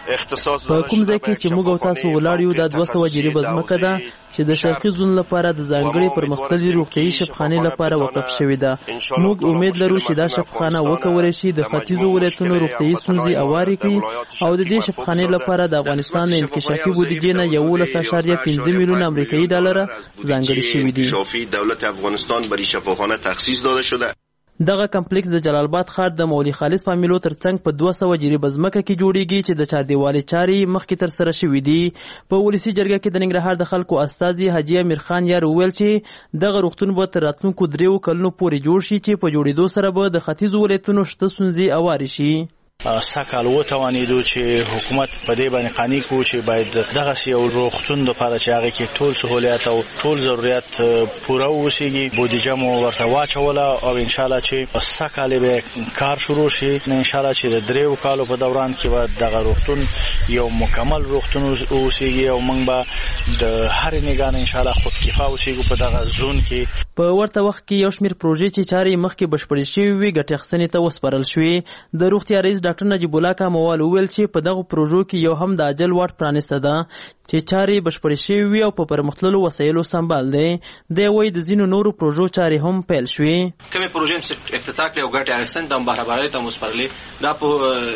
په کوم ځای کې چې موږ او تاسو ولاړ یو دا دوه سوه جریبه ځمکه ده چې د شرقي زون لپاره د ځانګړې پرمختللې روغتیایي شفاخانې لپاره وقف شوې ده. موږ امید لرو چې دا شفاخانه وکولی شي د ختیځو ولایتونو روغتیایي ستونزې هوارې کړي او د دې شفاخانې لپاره د افغانستان د انکشافي بودیجې نه یولس اعشاریه پنځه میلیونه امریکایي ډالره ځانګړي شوي دي. دولت افغانستان برای شفاخانه تخصیص داده شده. دغه کمپلیکس د جلال آباد ښار د مولوي خالص فامیلو ترڅنګ په دوه سوه جریبه ځمکه کې جوړیږي چې د چاردیوالۍ چارې مخکې ترسره شوي دي. په ولسي جرګه کې د ننګرهار د خلکو استازي حاجي امیر خان یار وویل چې دغه روغتون به تر راتلونکو دریو کلونو پورې جوړ شي چې په جوړېدو سره به د ختیځو ولایتونو شته ستونزې هوارې شي. سکهال وتوانېدو چې حکومت په دې باندې قانع کړو چې باید دغسې یو روغتون دپاره چې هغې کې ټول سهولیات او ټول ضرورت پوره واوسېږي. بودیجه مو ورته واچوله او انشاءالله چې سږ کال به کار شروع شي. انشاءالله چې د دریو کالو په دوران کې به دغه روغتون یو مکمل روغتون واوسېږي او موږ به د هرې نګاه نه انشاءالله خودکفا اوسېږو په دغه زون کې. په ورته وخت کې یو شمېر پروژې چې چارې مخکې بشپړې شوې وي ګټې اخیستنې ته وسپارل شوې. د روغتیا رئیس ډاکټر نجیب الله کاموال وویل چې په دغو پروژو کې یو هم د اجل واټ پرانیسته ده چې چارې بشپړې شوې وي او په پرمختللو وسایلو سمبال دی. دی وایي د ځینو نورو پروژو چارې هم پیل شوې. کومې پروژې افتتاح کړې او ګټې اخیستنې ته هم برابرۍ ته هم وسپارلې. دا په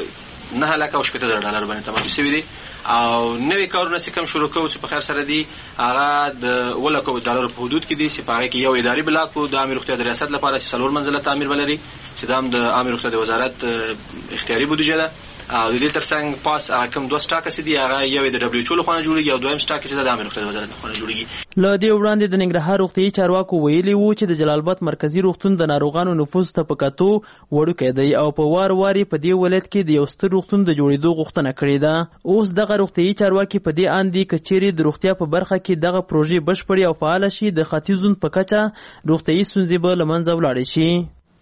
نه لک او شپږ زره ډالر باندې تمام شوی دی او نوې کارونه چې کوم شروع کوو چې په خیر سره دی هغه د ولکو ډالر په حدود کې دي چې په هغه کې یو اداري بلاک او د عامه روغتیا د ریاست لپاره چې څلور منزله تعمیر ولري چې د عامه روغتیا د وزارت اختیاري بودیجه ده او د دې ترڅنګ پاس کوم دوه سټاک دي هغه یو د دبليو ایچ او لخوا جوړیږي او دویم سټاک چې د عامه روغتیا د وزارت لخوا جوړیږي. له دې وړاندې د ننګرهار روغتیايي چارواکو ویلي وو چې د جلال آباد مرکزی روغتون د ناروغانو نفوذ ته په کتو وړوکی دی او په وار واري په دې ولایت کې د یو ستر روغتون د جوړېدو غوښتنه کړې ده. اوس دغه روغتیايي چارواکي په دې اندي کچېرې د روغتیا په برخه کې دغه پروژې بشپړې او فعال شي د ختیځون په کچه روغتیايي ستونزې به له منځه ولاړې شي.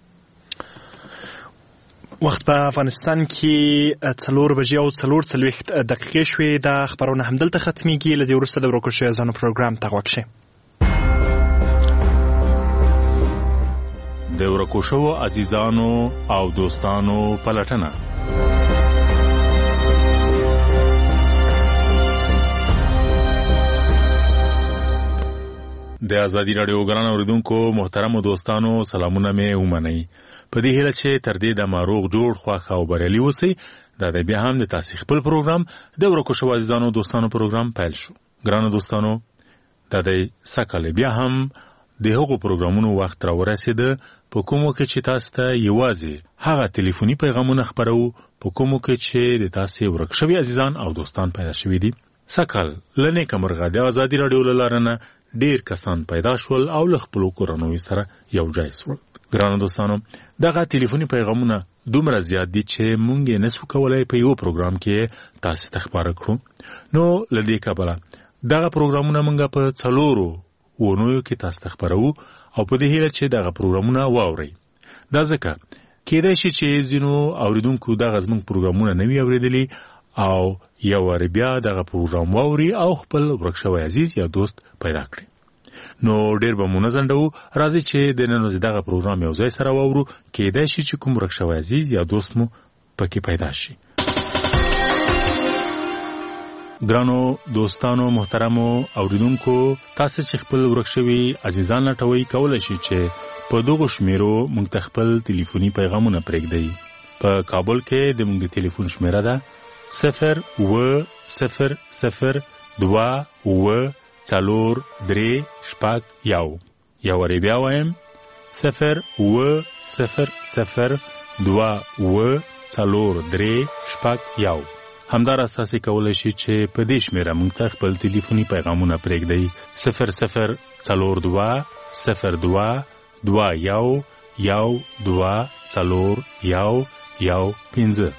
وخت په افغانستان کې څلور بجې او څلور څلوېښت دقیقې شوې. دا خبرونه همدلته ختمېږي. له دې وروسته د ورکو شویو ځانو پروګرام ته غوږ شئ. د ورکو شوو عزیزانو او دوستانو پلټنه. د ازادي راډیو ګران اوریدونکو محترمو دوستانو سلامونه مې ومنئ. په دې هیله چې تر دې د ماروغ جوړ خوښ او بریالي اوسئ. دا د بیا هم د تاسو خپل پروګرام د ورکو شوو عزیزانو دوستانو پروګرام پیل شو. ګرانو دوستانو دا د سکهال بیا هم د هغو پروګرامونو وخت را ورسېده په کومو کې چې تاسو ته یوازې هغه ټلیفوني پیغامونه خپرو په کومو کې چې د تاسو ورک شوي عزیزان او دوستان پیدا شوي دي. سکهال له نیکه مرغه د ازادي راډیو له لارې نه ډیر کسان پیدا شول او له خپلو کورنیو سره یو ځای شول. ګرانو دوستانو دغه ټلیفوني پیغامونه دومره زیات دي چې مونږ یې نسو کولی په یو پروګرام کې تاسو ته خبره کړو. نو له دې کبله دغه پروګرامونه مونږ په څلورو ونویو کې تاسو ته خبرو او په دې هیله چې دغه پروګرامونه واورئ. دا ځکه کېدای شي چې ځینو اوریدونکو دغه زموږ پروګرامونه نه وي اورېدلي او یو وارې بیا دغه پروګرام واوري او خپل ورک شوی عزیز یا دوست پیدا کړي. نو ډېر به مو نه ځنډوو. راځئ چې د نن ورځې دغه پروګرام یو ځای سره واورو. کېدای شي چې کوم ورک شوی عزیز یا دوست مو پکې پیدا شي. ګرانو دوستانو محترمو اوریدونکو تاسو چې خپل ورک شوي عزیزان لټوئ کولی شي چې په دغو شمیرو موږ ته خپل ټلیفوني پیغامونه پرېږدئ. په کابل کې د موږ د ټلیفون شمیره ده صفر اوه صفر صفر دوه اوه څلور درې شپږ یو. یو وارې بیا وایم صفر اوه صفر صفر دوه اوه څلور درې شپږ یو. همداراز تاسو کولی شئ چې په دې شمیره موږ ته خپل ټلیفوني پیغامونه پرېږدئ صفر صفر څلور دوه صفر دوه دوه یو یو دوه څلور یو یو پنځه.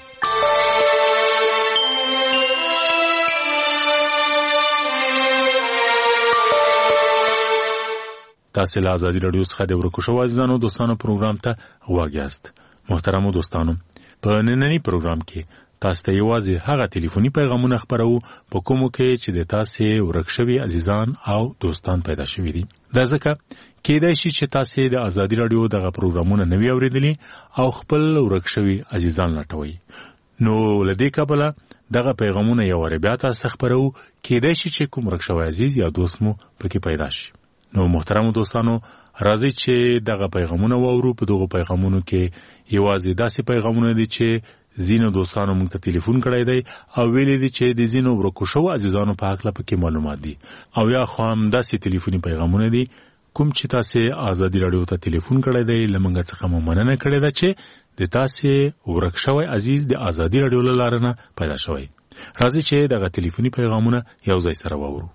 تاسو له ازادي راډیو څخه د ورکو شوو عزیزانو دوستانو پروګرام ته غوږ یاست. محترمو دوستانو په نننی پروګرام کې تاسو ته یوازې هغه ټلیفوني پیغامونه خپرو په کومو کې چې د تاسو ورک شوي عزیزان او دوستان پیدا شوي دي. دا ځکه کېدای شي چې تاسو د ازادي راډیو دغه پروګرامونه نه وي اورېدلي او خپل ورک شوي عزیزان لټوئ. نو له دې کبله دغه پیغامونه یو وارې بیا تاسو خپرو. کېدای شي چې کوم ورک شوی عزیز یا دوست مو پکې پیدا شي. نو محترمو دوستانو راځئ چې دغه پیغامونه واورو. په دغه پیغامونو کې یوازې داسې پیغامونه دي چې ځینو دوستانو موږ ته ټلیفون کړی دی او ویلي دي چې د ځینو ورکو شوو عزیزانو په هکله پکې معلومات دي او یا خو هم داسې ټلیفوني پیغامونه دي کوم چې تاسو ازادي راډیو ته ټلیفون کړی دی له موږ څخه مو مننه کړې ده چې د تاسو ورک شوی عزیز د ازادي راډیو له لارې نه پیدا شوی. راځئ چې دغه ټلیفوني پیغامونه یو ځای سره واورو.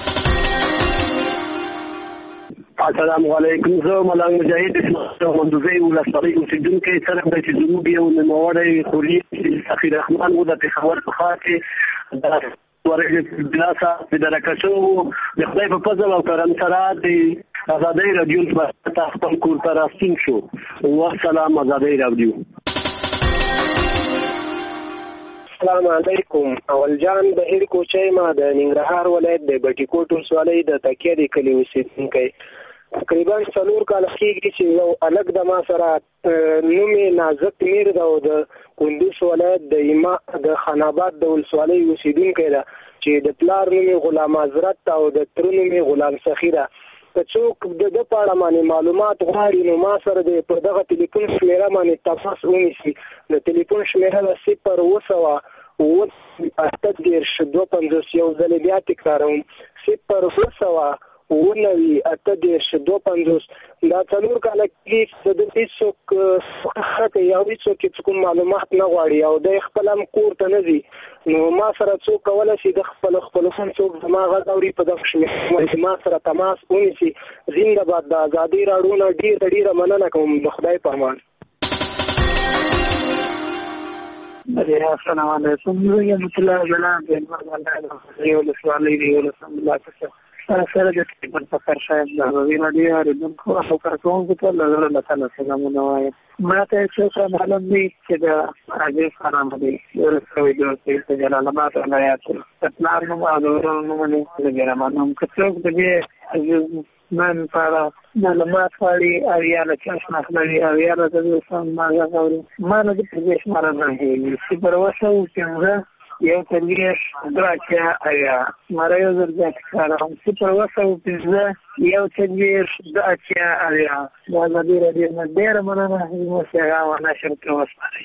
السلام علیکم. زه ملنګ مجاهد مندوزي ولسوالۍ اوسېدونکی سره د چې زموږ یو نوموړی خوري سفیر رحمان و د پېښور په ښار کې د ورغې بلاسه د درکشو د خدای په فضل او کرم سره د ازادۍ راډیو په خپل کور ته راستون شو. والسلام ازادۍ راډیو. السلام علیکم. اول جان بهیر کوچی ما د ننګرهار ولایت د بټي کوټ ولسوالۍ د تکیه د کلي اوسېدونکی. تقریبا څلور کاله کېږي چې یو الګ د ما سره نوم یې نازک میر ده او د کندوز ولایت د ایما د خان آباد د ولسوالۍ اوسېدونکی ده چې د پلار نوم یې غلام حضرت او د تره نوم یې غلام سخي ده. که څوک د ده په اړه باندې معلومات غواړي نو ما سره د په دغه ټلیفون شمیره باندې تماس ونیسي. د ټلیفون شمیره ده صفر اوه سوه اوه اته دېرش دوه پنځوس. یو ځل بیا تکراروم صفر اوه سوه اوه نوي اته دېرش دوه پنځوس. دا څلور کاله کېږي د هېڅوک ښه کوي او هېڅوک چې کوم معلومات نه غواړي او دی خپل هم کور ته نه ځي. نو ما سره څوک کولی شي د خپل خپل فون څوک زما غږ اوري په دغه شمېر ما سره تماس ونیسي. زنده باد. د ازادۍ راډیو نه ډېره ډېره مننه کوم. د خدای په امان. السلام علیکم. زه یم الله جلال د هلمند ولسوالۍ د یولسم بلاک سره د سټیفن فخر صاحب د ازادۍ راډیو اورېدونکو او کارکوونکو ته له زړه له تله سلامونه وایم. ما ته یو څه معلوم دی چې د عزیز خان دی یولس سوی دوه د جلال آباد ولایت د پلار نوم او د ورور نوم یې د ګرمان نوم. که څوک د دې عزیز من په اړه معلومات غواړي او یا له چا شناخت لري او یا له د سم ما غږ اوري ما له دې پردېش مره زنګېږي صفر اوه سوه پنځه یو څلوېښت دوه اتیا اویا. مره یو ځل بیا تکراروم صفر اوه سوه پنځه یو څلوېښت دوه اتیا اویا. د ازادۍ راډیو نه ډېره مننه. زموږ پیغام نشر ته وسپارئ.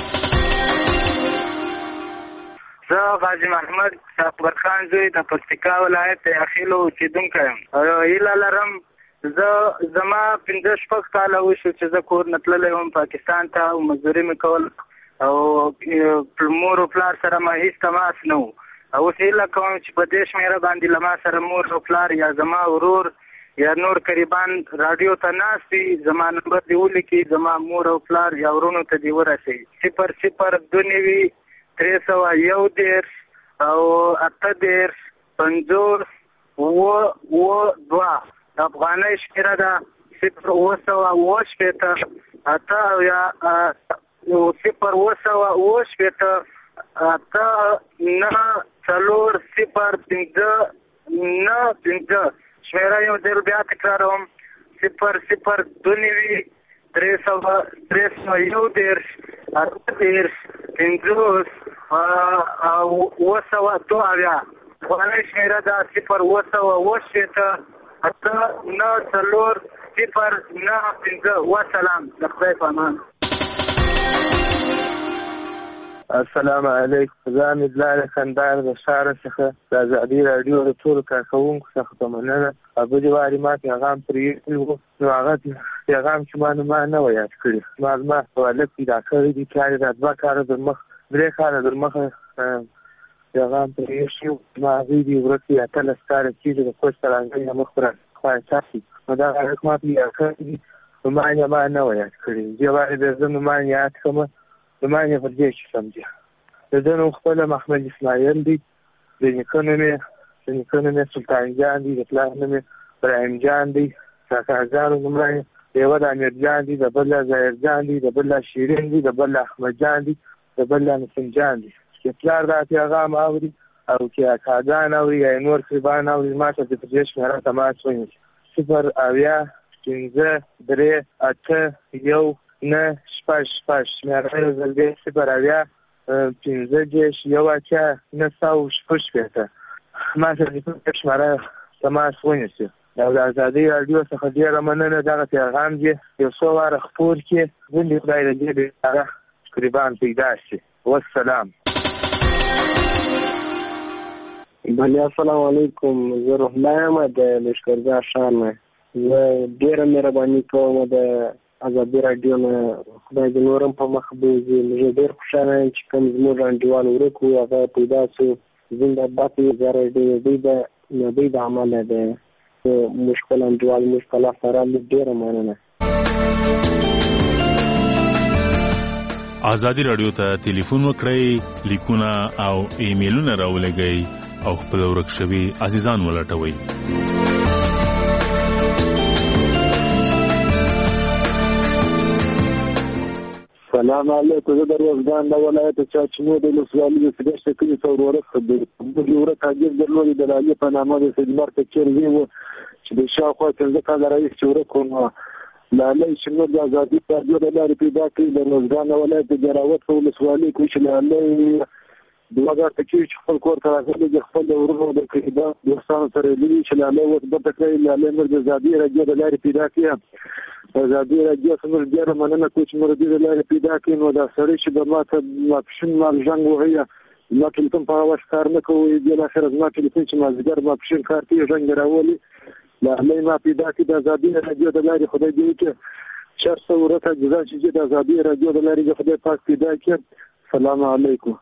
زه غازي محمد اکبر خان زوی د پکتیکا ولایت د اخیلو اوسېدونکی یم. هیله لرم زه زما پنځه شپږ کاله وشو چې زه کور نه تللی وم پاکستان ته او مزدوري مې کول او مور او پلار سره ما هېڅ تماس نه و. اوس هیله کوم چې په دې شمېره باندې له ما سره مور او پلار یا زما ورور یا نور قریبان راډیو ته ناست وي زما نمبر دې ولیکي. زما مور او پلار یا ورونو ته دې ورسوي. صفر صفر دوه نوي درې سوه یو دېرش او اته دېرش پنځوس اوه اوه دوه. د افغانۍ شمېره ده صفر اوه سوه اوه شپېته اته اویا صفر اوه سوه اوه شپېته اته نهه څلور صفر پنځه نهه پنځه. شمېره یو ځل بیا تکراروم صفر صفر دوه نوي درې سوه درې سوه یو دېرش اته دېرش پنځوس او اوه سوه دوه اویا. افغانۍ شمېره ده صفر اوه سوه اوه شپېته اته نهه څلور صفر نهه پنځه. وسلام. د خدای په امان. السلام علیکم. زه امیدلاره خندار د ښاره څخه د ازادۍ راډیو د ټولو کارکوونکو څخه په مننه. بلې وارې ما پیغام پرې ایښی و نو هغه پیغام چې ما نو ما نه و یاد کړي. ما زما په هلک پیدا کړی دي کار یې دا دوه کاله در مخ درې کاله در مخه پیغام پرې ایښی و. ما هغوی دي ورک دي اتلس کاله کېږي د کوچ ترانګۍ نه مخ پر خوا یې ساتي. نو دغه هلک ما پیدا کړی دي نو ما یې ما نه و یاد کړي. دې وارې د زه نو ما یاد کړمه نو ما یې پر دې چې سمجه. د ده نوم خپله محمد اسماعیل دی. د نیکه نوم یې د نیکه نوم یې سلطان جان دی. د پلار نوم یې ابراهیم جان دی. کاکاګانو نومونه یې د یوه د امیر جان دی، د بل ظاهر جان دی، د بل شیرین دی، د بل احمد جان دی، د بل نسیم جان دی. چې پلار دا پیغام اوري او چې اکاګان اوري یا نور قریبان اوري ما ته د پردېش شمېره تماس ونیسي. صفر اویا پنځه درې اته یو نه شپږ شپږ. شمېره یو ځل بیا صفر اویا پنځه دېرش یو اتیا نه سوه شپږ شپېته. ما ته د پردېش شمېره تماس ونیسي. او د ازادۍ راډیو څخه ډېره مننه. دغه پیغام دې یو څو واره خپور کړي. ولې خدای د دې بېچاره قریبان پیدا شي. والسلام. بله السلام علیکم. زه روحله یم د لشکرګاه ښار نه. زه ډېره مهرباني کوم د ازادۍ راډیو نه. خدای دې نور هم په مخ بوځي. زه ډېر خوشحاله یم چې کوم زموږ انډیوال ورک و هغه پیدا شو. زنده باد زه راډیو دوی د دوی د عمله ده موږ خپل انډیوال موږ په لاس راغلي. ډېره مننه. ازادي راډیو ته ټلیفون وکړئ، لیکونه او ایمیلونه راولېږئ او خپل ورک شوي عزیزان ولټوئ. سلام علیکم. زه د روزګان د ولایت چاچنو د ولسوالۍ د سګشت کلي څو ورځ خبرې موږ یو ورځ تاجر درلودي د لالي په نامه د سیدمر ته چیرې و چې د شاوخوا پنځه کاله رئیس چې ورک و لالي شنو د ازادي راډیو د لارې پیدا کړي د روزګان ولایت د جراوت په ولسوالۍ کې چې لالي دواګه تکي چې خپل کور ته راغلي د خپل ورونو د کېدا دوستانو سره لري چې لاله وخت به تکرای لاله مر د زادي راځي د لارې پیدا کړي زادي راځي څنګه ډیر مننه کوم چې مر د لارې پیدا کړي نو دا سړی چې د ماته ماپشن مال جنگ وهیا ما ټلیفون په واش کار نه کوي د اخر ما ټلیفون چې ما زګر ماپشن کار کوي جنگ راولي لاله ما پیدا کړي د زادي راځي د لارې خدای دې چې چرته ورته ځای چې د زادي راځي د لارې خدای پاک پیدا کړي. السلام علیکم.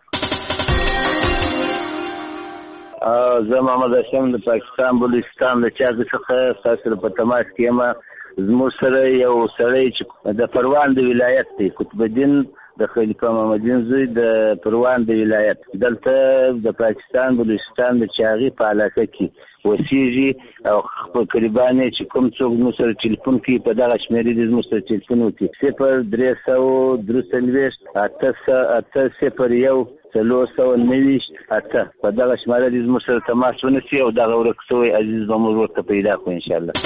زه محمد هاشم د پاکستان بلوچستان د چاګ څخه تاسو په تماس کې یم. زموږ سره یو سړی چې د پروان د ولایت دی، قطب الدین د خلیفه محمدین زوی د پروان د ولایت، دلته د پاکستان بلوچستان د چاغي په علاقه کې وسیږي او په قریبانه چې کوم څوک مو سره ټلیفون کوي په دغه شمیرې د مو سره ټلیفون وکړي صفر درې سوه درې څلوېښت اته اته صفر یو څلور سوه نوي اته په دغه شماره د مو سره تماس ونیسي او دغه ورک شوی عزیز به مو ورته پیدا کړو انشاءالله.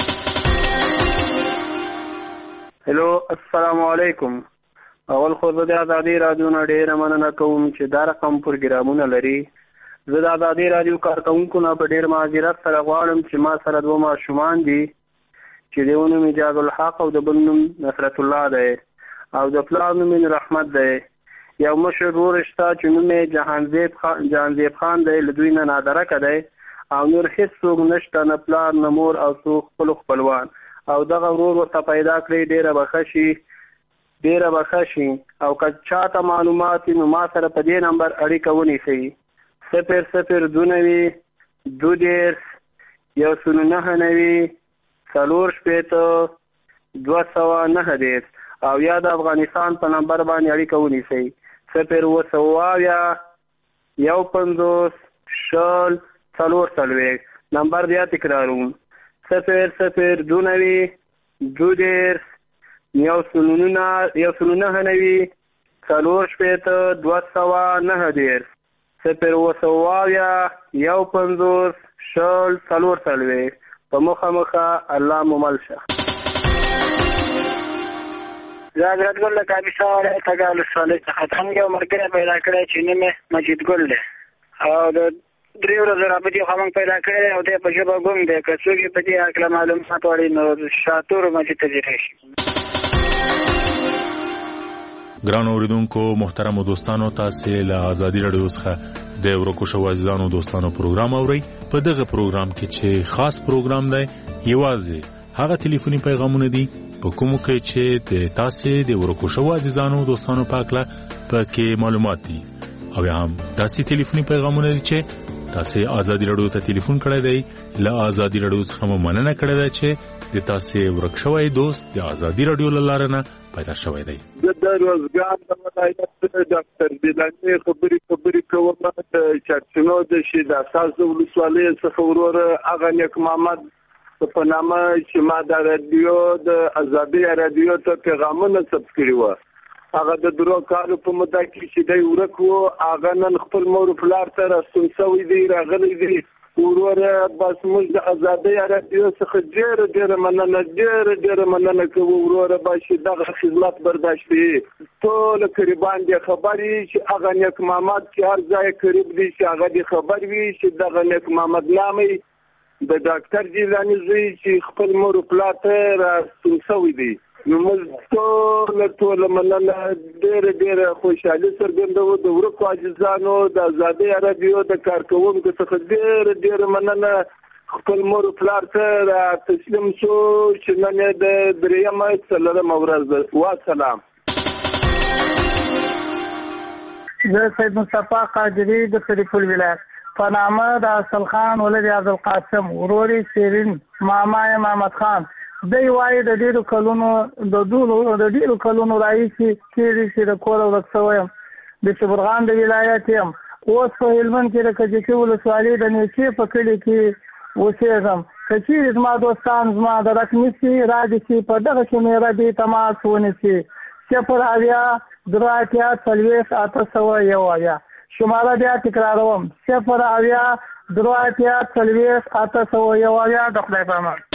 هلو السلام علیکم. اول خو زه د ازادي رادیو نه ډېره مننه کوم چې دا رقم پروګرامونه لري. زه د ازادي رادیو کارکوونکو نه په ډېر معذرت سره غواړم چې ما سره دوه ماشومان دي چې د یو نوم اجاز الحق او د بل نوم نصرت الله دی او د پلار نوم رحمت دی. یو مشر ورور شته چې نوم یې جهانزیب خان جهانزیب خان دی، له دوی نه نادرکه دی او نور هېڅ څوک نشته، نه پلار نه مور او څوک خپلو خپلوان. او دغه ورور ورته پیدا کړئ، ډېره به ښه شي ډېره به ښه شي. او که چاته معلومات نو ما سره په دې نمبر اړیکه ونیسئ صفر صفر دو نوي دو دېرش یو سل نهه نوي څلور شپېته دوه سوه نهه دېرش او یا د افغانستان په نمبر باندې اړیکه ونیسئ صفر اووه سوه اویا یو پنځوس شل څلور څلوېښت. نمبر بیا تکراروم صفر صفر دو نوي دو دېرش یو سل نهه نوي څلور شپېته دوه سوه نهه دېرش صفر اووه سوه اویا یو پنځوس شل څلور څلوېښت. په مخه مخه الله مو مل شه. زه حضرت ګل له کاپیسا ولایت تګ ولسوالۍ څخه ته موږ یو ملګری پیدا کړی چې نوم یې مجید ګل دی او د درې ورځو رابطې خوا موږ پیدا کړی دی او دی په ژبه ګونګ دی. که څوک یې په دې هکله معلومات غواړي نو شاتور مجید ته ځیری شي. ګرانو اوریدونکو محترمو دوستانو، تاسې له ازادي راډیو څخه د ورکو شوو عزیزانو دوستانو پروګرام اورئ. په دغه پروګرام کې چې خاص پروګرام دی یوازې هغه ټلیفوني پیغامونه دي په کومو کې چې د تاسې د ورکو شوو عزیزانو دوستانو په هکله پکې معلومات دي او یا هم داسې ټلیفوني پیغامونه دي چې تاسې ازادي راډیو ته ټلیفون کړی دی. له ازادي راډیو څخه مو مننه کړې ده چې د تاسې ورک شوی دوست د ازادي راډیو له لارې نه پیدا شوی دی. زه د روزګان د ولایت ډاکټر دیلاني خبرې خبرې کوم د چارچنو د شید اساس ولسوالۍ څخه ورور هغه نیک محمد په نامه چې ما د رادیو د ازادي راډیو ته پیغامونه ثبت کړي وو. هغه د درو کالو په موده کې چې دی ورک وو، هغه نن خپل مور پلار ته راستون شوی دی راغلی دی. ورور بس موږ د ازادي راډیو څخه ډېره ډېره مننه ډېره ډېره مننه کوو. ورور به چې دغه خدمت برداشت کړي ټول قریبان دې خبر وي چې هغه نیک محمد چې هر ځای قریب دی چې هغه دې خبر وي چې دغه نیک محمد نامي د ډاکټر جیلاني زوی چې خپل مور پلار ته راستون شوی دی. نو موږ ټول ټول مننه ډېره ډېره خوشحالي څرګندوو د ورکو عزیزانو د ازادي راډیو د کارکوونکو څخه ډېره ډېره مننه. خپل مور پلار ته را تسلیم شو چې نن یې د درېیمه څلورمه ورځ ده. والسلام. زه سید مصطفی قادری د شریف الولایت په نامه د اصل خان ولد عبدالقاسم ورور شیرین ماما محمد خان. دی وایي د ډېرو کلونو د دولو د ډېرو کلونو راهیسې کېږي چې د کوره ورک شوی یم. د شبرغان د ولایت یم. اوس په هلمند کې د کجکي ولسوالۍ د نیچې په کلي کې اوسېږم. که چېرې زما دوستان زما درک نیسي راځي چې په دغه شمېره دې تماس ونیسي صفر اویا درې اتیا څلوېښت اته سوه یو اویا. شماره بیا تکراروم صفر اویا درې اتیا څلوېښت اته سوه یو اویا. د خدای په امان.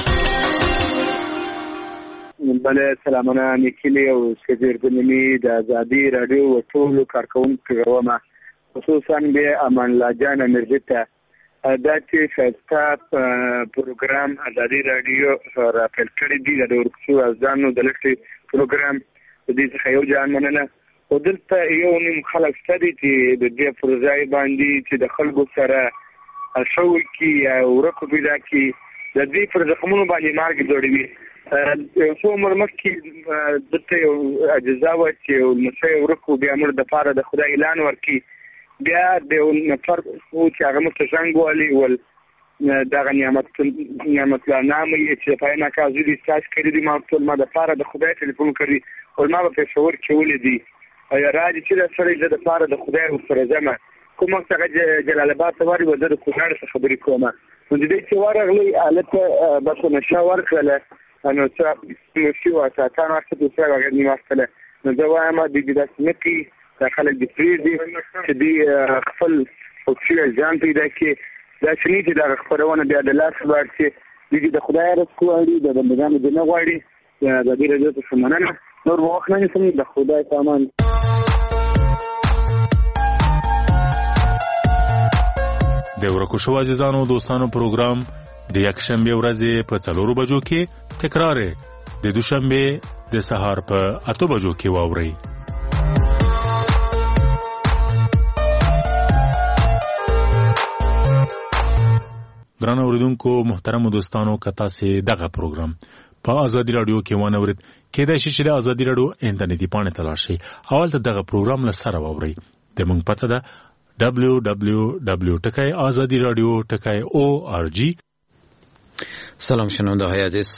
بله سلامونه نیکیلي او سکزیر ګلمي د ازادي راډیو ټولو کارکوونکو ومه خصوصا به امان الله جان امرجي ته دا چې شایسته پروګرام ازادي رادیو راپیل کړی دی د ورکشو ازانو د لټي پروګرام د دې څخه یو ځان مننه او دلته یو نیم خلک ستدي چې د دې پروژې باندې چې د خلکو سره شوي کی او ورکو پیدا کی د دې پر زخمونو باندې مارګ جوړوي څو عمر مخکې دلته یو اجزا و چې المسیح ورکو بیا مر د پاره د خدای اعلان ورکي بیا د نفر او چې هغه مستشنګ والی ول دغه نعمت نعمت لا نامه چې په نه کازو دي تاسو کړی دي ما ټول ما د پاره د خدای ټلیفون کړی او ما په شعور کې ولې دي یا راځي چې د سره د پاره د خدای او سره زما کوم څنګه جلال آباد ته وری وزیر کوهاړ څخه خبرې کومه نو د دې چې ورغلی الته بس نشاور کړل نو چې نو شو تاسو تاسو څه څه راغلی ماستله نو دا وایم د دې د سمکی د خلک د فریدي چې دی خپل او چې ځان پیدا کې دا چې نه دا خبرونه بیا د لاس ورته دي د خدای رسکو اړي د بندګانو د نه غواړي د دې رضا ته سمانه نور وخت نه سم د خدای سامان د ورکو شو عزیزانو دوستانو پروګرام د یک شنبه ورځې په څلورو بجو کې تکرار د دوشنبه د سهار په اته بجو کې واوري. درنو اوریدونکو محترم دوستانو کتا سي دغه پروګرام په ازادي رادیو کې ونه ورید کېدای شي چې د ازادي رادیو انټرنیټي پاڼه تلاشي اول ته دغه پروګرام لسره واوري د مونږ پته ده دبليو دبليو دبليو ټکای ازادي رادیو ټکای او ار جی. سلام شنونده های عزیز،